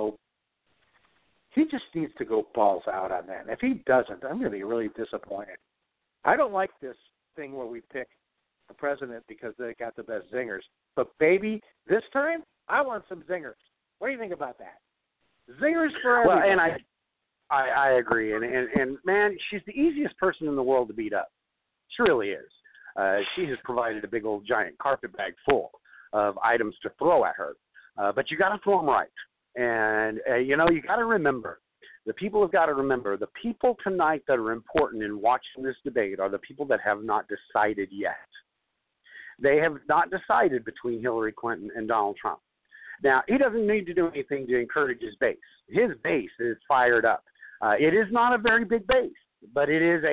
just needs to go balls out on that. And if he doesn't, I'm going to be really disappointed. I don't like this thing where we pick the president because they got the best zingers. But, baby, this time, I want some zingers. What do you think about that? Zingers for everybody. Well, and I agree. And, man, she's the easiest person in the world to beat up. She really is. She has provided a big old giant carpet bag full of items to throw at her. But you got to throw them right. And, you got to remember, the people have got to remember, the people tonight that are important in watching this debate are the people that have not decided yet. They have not decided between Hillary Clinton and Donald Trump. Now, he doesn't need to do anything to encourage his base. His base is fired up. It is not a very big base, but it is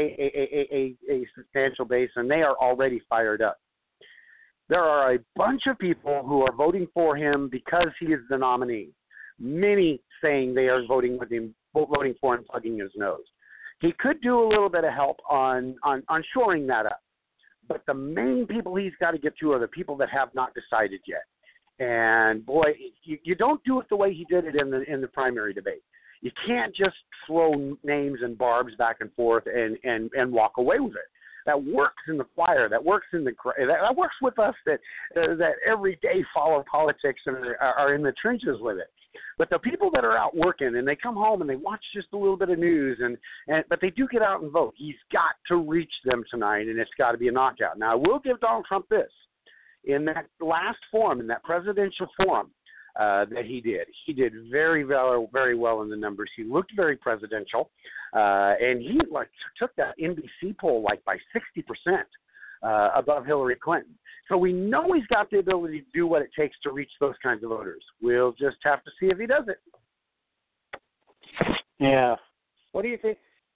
a substantial base, and they are already fired up. There are a bunch of people who are voting for him because he is the nominee. Many saying they are voting for him, plugging his nose. He could do a little bit of help on shoring that up. But the main people he's got to get to are the people that have not decided yet. And, boy, you don't do it the way he did it in the primary debate. You can't just throw names and barbs back and forth and walk away with it. That works in the choir. That works that works with us that every day follow politics and are in the trenches with it. But the people that are out working and they come home and they watch just a little bit of news but they do get out and vote. He's got to reach them tonight, and it's got to be a knockout. Now, I will give Donald Trump this. In that last forum, in that presidential forum that he did very, very, very well in the numbers. He looked very presidential, and he took that NBC poll by 60% above Hillary Clinton. So we know he's got the ability to do what it takes to reach those kinds of voters. We'll just have to see if he does it. Yeah. What do you think?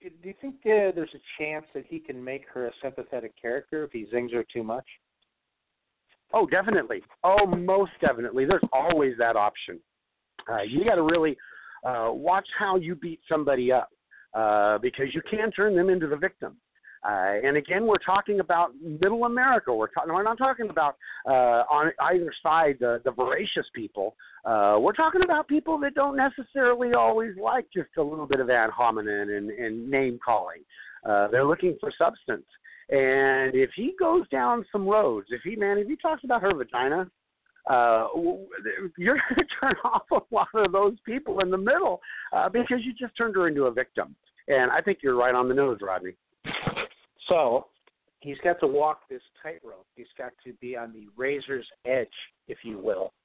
do you think there's a chance that he can make her a sympathetic character if he zings her too much? Oh, definitely. Oh, most definitely. There's always that option. You got to really watch how you beat somebody up because you can turn them into the victim. And again, we're talking about Middle America. We're not talking about on either side the voracious people. We're talking about people that don't necessarily always like just a little bit of ad hominem and name calling. They're looking for substance. And if he goes down some roads, if he talks about her vagina, you're going to turn off a lot of those people in the middle because you just turned her into a victim. And I think you're right on the nose, Rodney. So he's got to walk this tightrope. He's got to be on the razor's edge, if you will,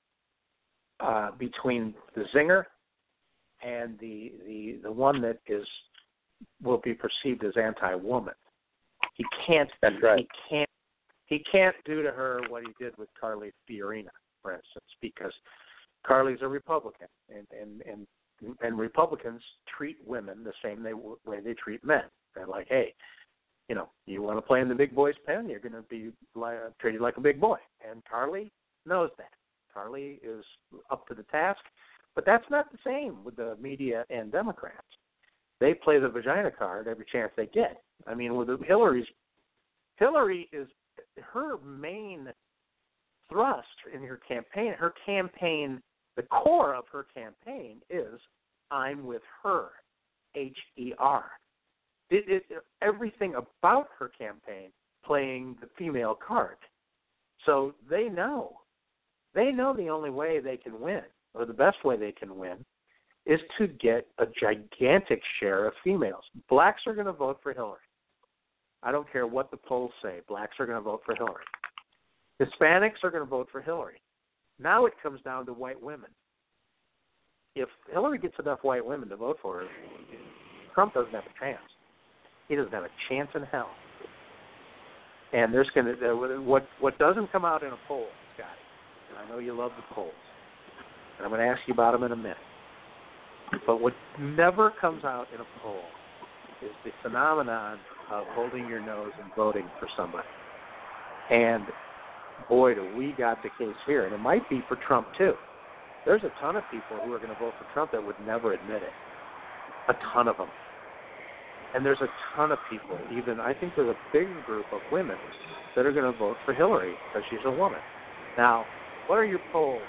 between the zinger and the one that will be perceived as anti-woman. He can't. That's right. He can't do to her what he did with Carly Fiorina, for instance, because Carly's a Republican, and Republicans treat women the same way they treat men. They're like, hey, you want to play in the big boy's pen, you're going to be treated like a big boy. And Carly knows that. Carly is up to the task, but that's not the same with the media and Democrats. They play the vagina card every chance they get. I mean, with Hillary is her main thrust in her campaign, the core of her campaign is I'm with her, H-E-R. Everything about her campaign playing the female card. So they know the only way they can win, or the best way they can win, is to get a gigantic share of females. Blacks are going to vote for Hillary. I don't care what the polls say. Blacks are going to vote for Hillary. Hispanics are going to vote for Hillary. Now it comes down to white women. If Hillary gets enough white women to vote for her, Trump doesn't have a chance. He doesn't have a chance in hell. And there's going to what doesn't come out in a poll, Scott, and I know you love the polls, and I'm going to ask you about them in a minute. But what never comes out in a poll is the phenomenon of holding your nose and voting for somebody. And boy, do we got the case here. And it might be for Trump, too. There's a ton of people who are going to vote for Trump that would never admit it. A ton of them. And there's a ton of people, I think there's a bigger group of women that are going to vote for Hillary because she's a woman. Now, what are your polls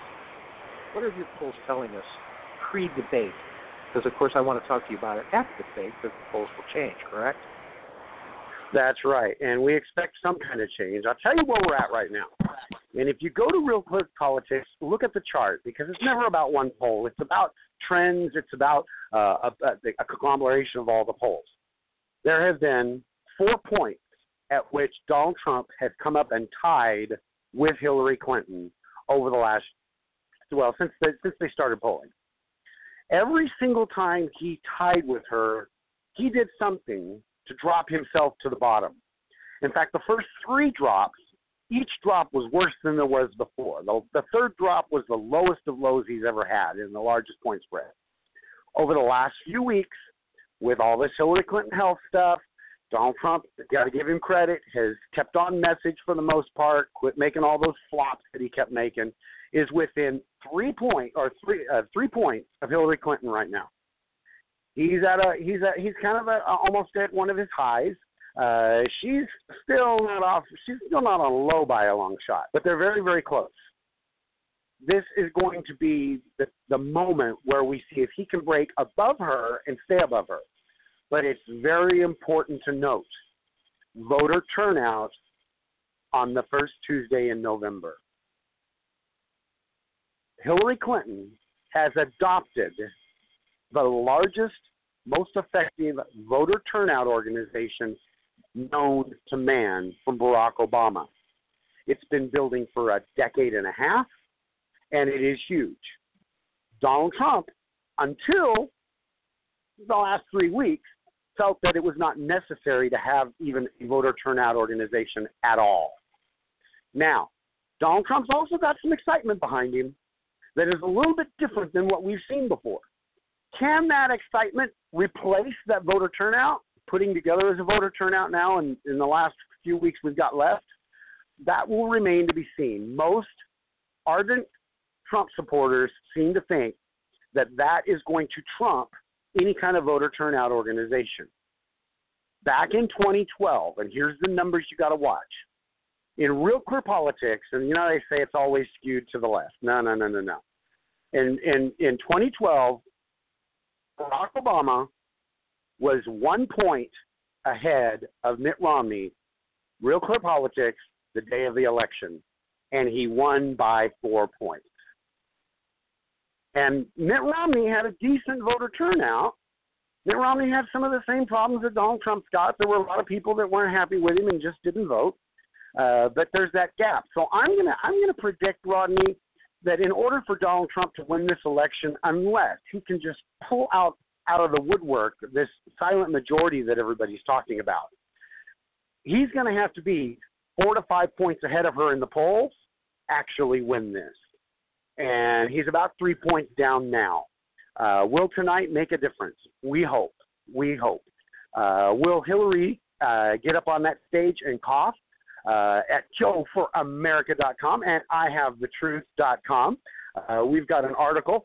telling us pre-debate? Because, of course, I want to talk to you about it after the debate because the polls will change, correct? That's right, and we expect some kind of change. I'll tell you where we're at right now. And if you go to Real Quick Politics, look at the chart because it's never about one poll. It's about trends. It's about a conglomeration of all the polls. There have been 4 points at which Donald Trump has come up and tied with Hillary Clinton over the last, since they started polling. Every single time he tied with her, he did something to drop himself to the bottom. In fact, the first 3 drops, each drop was worse than there was before. The third drop was the lowest of lows he's ever had in the largest point spread. Over the last few weeks, with all this Hillary Clinton health stuff, Donald Trump, got to give him credit, has kept on message for the most part, quit making all those flops that he kept making, is within 3 points of Hillary Clinton right now. He's kind of almost at one of his highs. She's still not on a low by a long shot, but they're very, very close. This is going to be the moment where we see if he can break above her and stay above her. But it's very important to note voter turnout on the first Tuesday in November. Hillary Clinton has adopted the largest, most effective voter turnout organization known to man from Barack Obama. It's been building for a decade and a half, and it is huge. Donald Trump, until the last 3 weeks, felt that it was not necessary to have even a voter turnout organization at all. Now, Donald Trump's also got some excitement behind him that is a little bit different than what we've seen before. Can that excitement replace that voter turnout? putting together as a voter turnout now in the last few weeks we've got left, that will remain to be seen. Most ardent Trump supporters seem to think that is going to trump any kind of voter turnout organization. Back in 2012, and here's the numbers you got to watch. In Real Clear Politics, and they say it's always skewed to the left. No. In 2012, Barack Obama was 1 point ahead of Mitt Romney, Real Clear Politics, the day of the election, and he won by 4 points. And Mitt Romney had a decent voter turnout. Mitt Romney had some of the same problems that Donald Trump's got. There were a lot of people that weren't happy with him and just didn't vote. But there's that gap. So I'm gonna predict, Rodney, that in order for Donald Trump to win this election, unless he can just pull out of the woodwork this silent majority that everybody's talking about, he's going to have to be 4 to 5 points ahead of her in the polls, actually win this. And he's about 3 points down now. Will tonight make a difference? We hope. Will Hillary get up on that stage and cough? At JoeForAmerica.com and IHaveTheTruth.com. We've got an article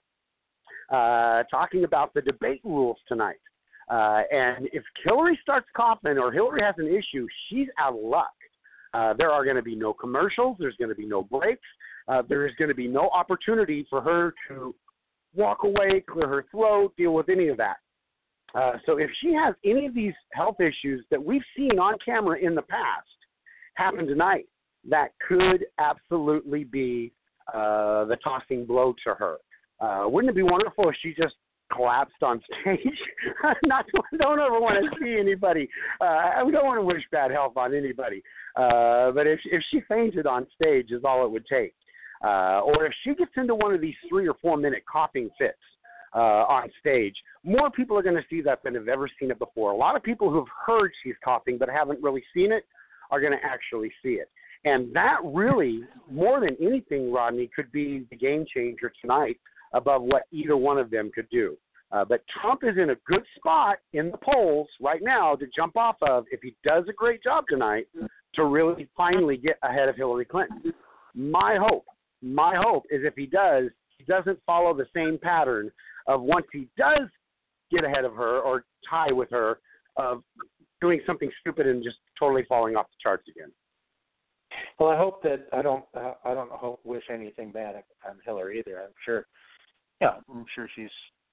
talking about the debate rules tonight. And if Hillary starts coughing or Hillary has an issue, she's out of luck. There are going to be no commercials. There's going to be no breaks. There is going to be no opportunity for her to walk away, clear her throat, deal with any of that. So if she has any of these health issues that we've seen on camera in the past happen tonight, that could absolutely be the tossing blow to her. Wouldn't it be wonderful if she just collapsed on stage? Don't ever want to see anybody. We don't want to wish bad health on anybody. But if she fainted on stage is all it would take. Or if she gets into one of these 3 or 4 minute coughing fits on stage, more people are going to see that than have ever seen it before. A lot of people who've heard she's coughing but haven't really seen it are going to actually see it. And that really, more than anything, Rodney, could be the game changer tonight above what either one of them could do. But Trump is in a good spot in the polls right now to jump off of if he does a great job tonight to really finally get ahead of Hillary Clinton. My hope is if he doesn't follow the same pattern of once he does get ahead of her or tie with her, of doing something stupid and just totally falling off the charts again. Well, I hope that I don't wish anything bad on Hillary either. I'm sure she's.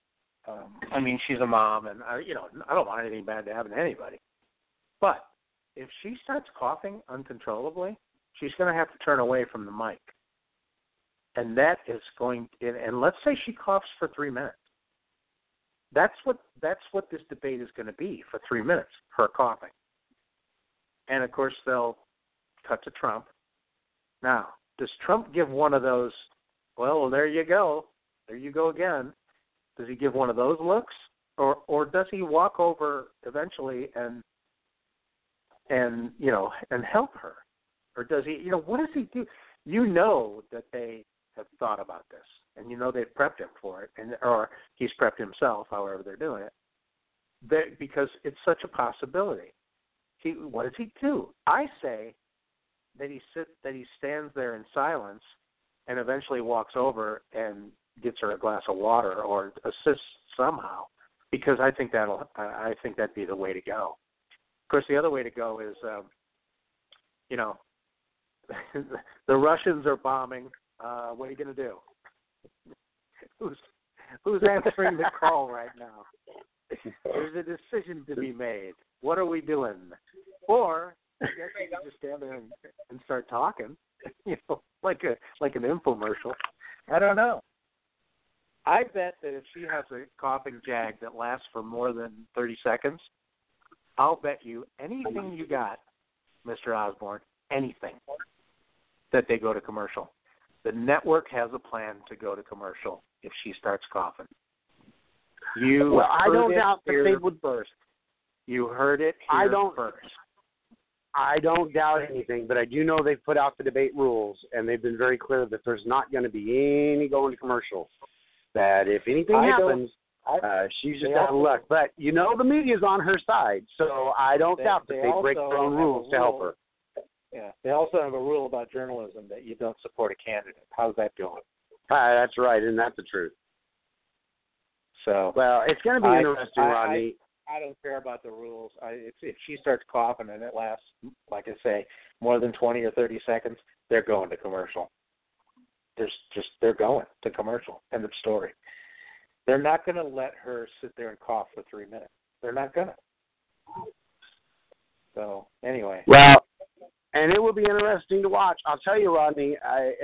She's a mom, and I don't want anything bad to happen to anybody. But if she starts coughing uncontrollably, she's going to have to turn away from the mic, and that is going. And let's say she coughs for 3 minutes. That's what this debate is going to be for 3 minutes, her coughing. And of course they'll cut to Trump. Now, does Trump give one of those? Well, there you go again. Does he give one of those looks, or does he walk over eventually and help her, or does he? What does he do? That they have thought about this, and they've prepped him for it, or he's prepped himself, however they're doing it, because it's such a possibility. What does he do? I say that he stands there in silence, and eventually walks over and gets her a glass of water or assists somehow, because I think that'd be the way to go. Of course, the other way to go is, the Russians are bombing. What are you going to do? Who's answering the call right now? There's a decision to be made. What are we doing? Or I guess you can just stand there and start talking, like an infomercial. I don't know. I bet that if she has a coughing jag that lasts for more than 30 seconds, I'll bet you anything you got, Mr. Osborne, anything, that they go to commercial. The network has a plan to go to commercial if she starts coughing. I don't doubt that they would first. You heard it here first. I don't doubt anything, but I do know they've put out the debate rules, and they've been very clear that there's not going to be any going to commercials. That if anything happens, She's just out of luck. But, the media's on her side, so I don't doubt that they break their own rules to help her. Yeah, they also have a rule about journalism that you don't support a candidate. How's that going? That's right, and that's the truth. So, well, it's going to be interesting, Rodney. I don't care about the rules. If she starts coughing and it lasts, like I say, more than 20 or 30 seconds, they're going to commercial. They're going to commercial. End of story. They're not going to let her sit there and cough for 3 minutes. They're not going to. So, anyway. Well, and it will be interesting to watch. I'll tell you, Rodney,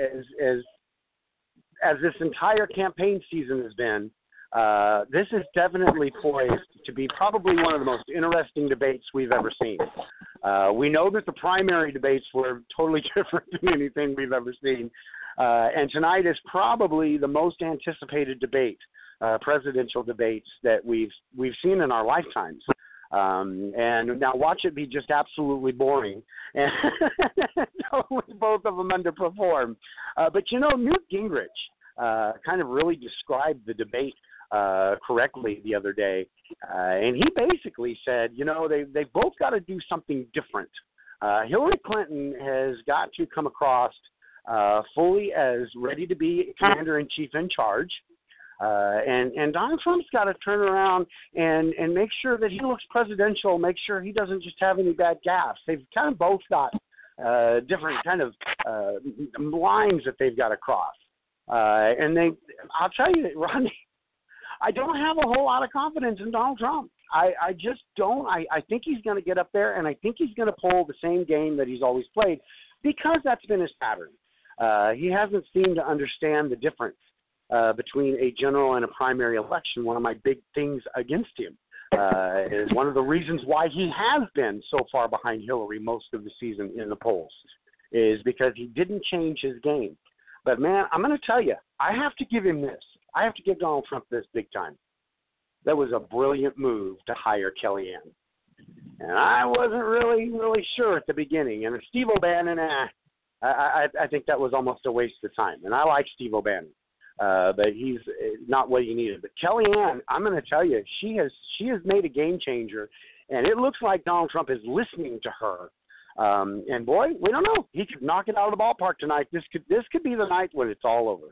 as this entire campaign season has been, this is definitely poised to be probably one of the most interesting debates we've ever seen. We know that the primary debates were totally different than anything we've ever seen. And tonight is probably the most anticipated debate, presidential debates that we've seen in our lifetimes. And now watch it be just absolutely boring. And both of them underperform. But, Newt Gingrich kind of really described the debate correctly the other day. And he basically said, they both got to do something different. Hillary Clinton has got to come across fully as ready to be commander-in-chief in charge. And Donald Trump's got to turn around and make sure that he looks presidential, make sure he doesn't just have any bad gaffes. They've kind of both got different kind of lines that they've got to cross. And I'll tell you, Rodney, I don't have a whole lot of confidence in Donald Trump. I just don't. I think he's going to get up there, and I think he's going to pull the same game that he's always played because that's been his pattern. He hasn't seemed to understand the difference between a general and a primary election. One of my big things against him is one of the reasons why he has been so far behind Hillary most of the season in the polls is because he didn't change his game. But, man, I'm going to tell you, I have to give him this. I have to give Donald Trump this big time. That was a brilliant move to hire Kellyanne. And I wasn't really sure at the beginning. And Steve O'Bannon, I think that was almost a waste of time. And I like Steve O'Bannon, but he's not what he needed. But Kellyanne, I'm going to tell you, she has made a game changer. And it looks like Donald Trump is listening to her. And, boy, we don't know. He could knock it out of the ballpark tonight. This could be the night when it's all over.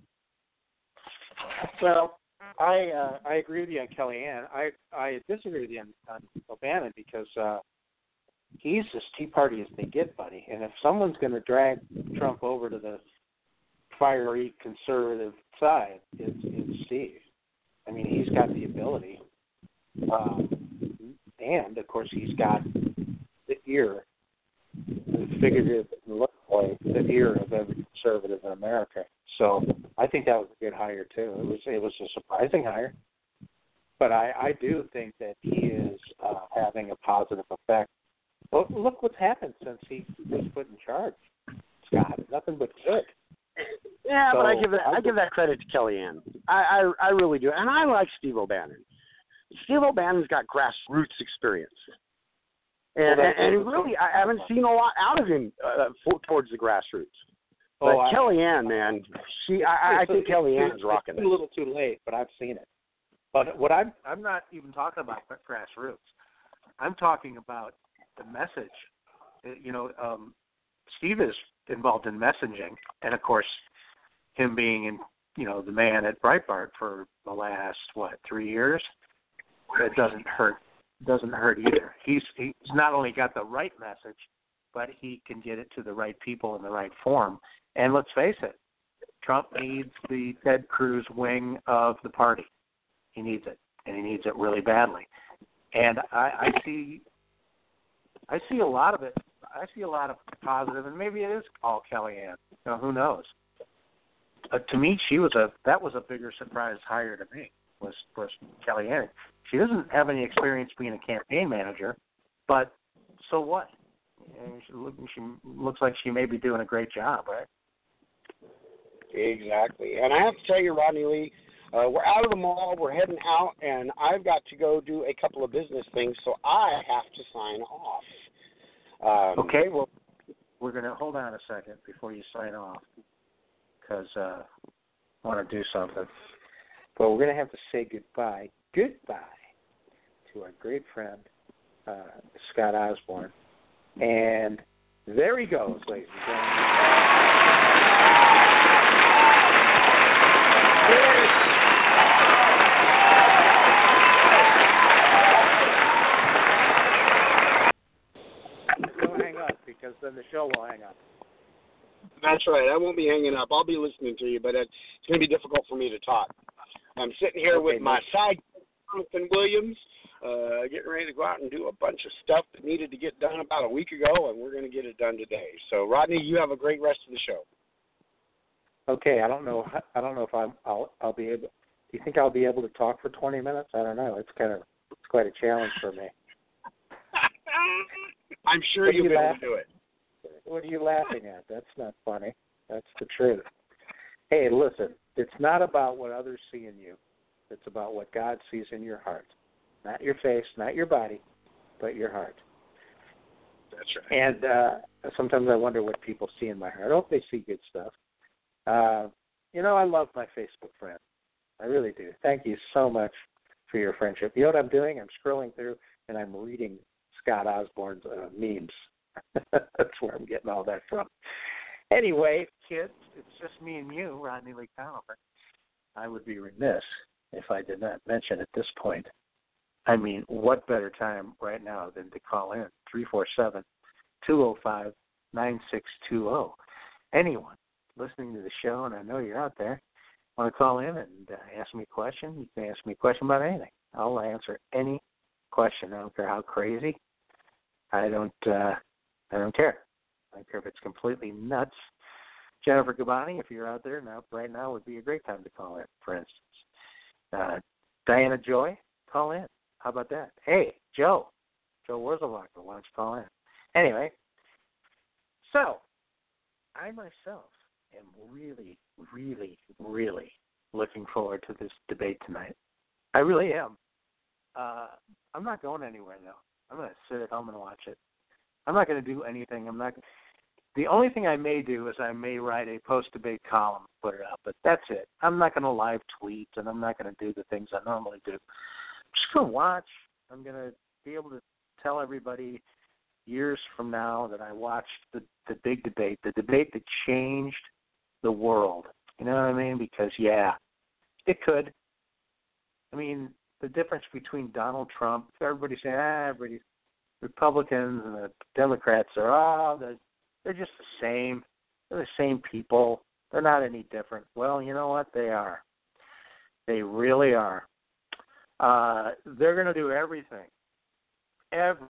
Well, I agree with you on Kellyanne. I disagree with you on O'Bannon because he's as Tea Party as they get, buddy. And if someone's going to drag Trump over to the fiery conservative side, it's Steve. I mean, he's got the ability. And, of course, he's got the ear, the figurative and literally the ear of every conservative in America. So I think that was a good hire too. It was a surprising hire, but I do think that he is having a positive effect. Well, look what's happened since he was put in charge, Scott. Nothing but good. Yeah, so, but I give that credit to Kellyanne. I really do, and I like Steve O'Bannon. Steve O'Bannon's got grassroots experience. And really, I haven't seen a lot out of him towards the grassroots. But Kellyanne, man, I think Kellyanne is rocking it. It's a little too late, but I've seen it. But what I'm not even talking about grassroots. I'm talking about the message. Steve is involved in messaging, and of course, him being the man at Breitbart for the last 3 years. It doesn't hurt. Doesn't hurt either. He's not only got the right message, but he can get it to the right people in the right form. And let's face it, Trump needs the Ted Cruz wing of the party. He needs it, and he needs it really badly. And I see a lot of it. I see a lot of positive, and maybe it is all Kellyanne. Who knows? To me, that was a bigger surprise hire to me. Was Kellyanne. She doesn't have any experience being a campaign manager, but so what? She looks like she may be doing a great job, right? Exactly. And I have to tell you, Rodney Lee, we're out of the mall. We're heading out, and I've got to go do a couple of business things, so I have to sign off. Okay, well, we're going to hold on a second before you sign off because I want to do something. But we're going to have to say goodbye to our great friend, Scott Osborne. And there he goes, ladies and gentlemen. Don't hang up, because then the show will hang up. That's right. I won't be hanging up. I'll be listening to you, but it's going to be difficult for me to talk. I'm sitting here with my side, Jonathan Williams, getting ready to go out and do a bunch of stuff that needed to get done about a week ago, and we're going to get it done today. So, Rodney, you have a great rest of the show. Okay, I don't know if I'll be able. Do you think I'll be able to talk for 20 minutes? I don't know. It's quite a challenge for me. I'm sure you'll be able to do it. What are you laughing at? That's not funny. That's the truth. Hey, listen, it's not about what others see in you. It's about what God sees in your heart. Not your face, not your body, but your heart. That's right. And sometimes I wonder what people see in my heart. I hope they see good stuff. I love my Facebook friends. I really do. Thank you so much for your friendship. You know what I'm doing? I'm scrolling through, and I'm reading Scott Osborne's memes. That's where I'm getting all that from. Anyway, kids, it's just me and you, Rodney Lee Conover. I would be remiss if I did not mention at this point. I mean, what better time right now than to call in 347-205-9620. Anyone listening to the show, and I know you're out there, want to call in and ask me a question, you can ask me a question about anything. I'll answer any question. I don't care how crazy. I don't care. I don't care if it's completely nuts. Jennifer Gabani, if you're out there now, right now would be a great time to call in, for instance. Diana Joy, call in. How about that? Hey, Joe Wurzelbacher, why don't you call in? Anyway, so I myself am really, really, really looking forward to this debate tonight. I really am. I'm not going anywhere, though. I'm going to sit at home and watch it. I'm not going to do anything. The only thing I may do is I may write a post-debate column and put it up, but that's it. I'm not going to live tweet, and I'm not going to do the things I normally do. I'm just going to watch. I'm going to be able to tell everybody years from now that I watched the big debate, the debate that changed the world. You know what I mean? Because, yeah, it could. I mean, the difference between Donald Trump, everybody's saying, everybody's Republicans and the Democrats are, they're just the same. They're the same people. They're not any different. Well, you know what? They are. They really are. They're going to do everything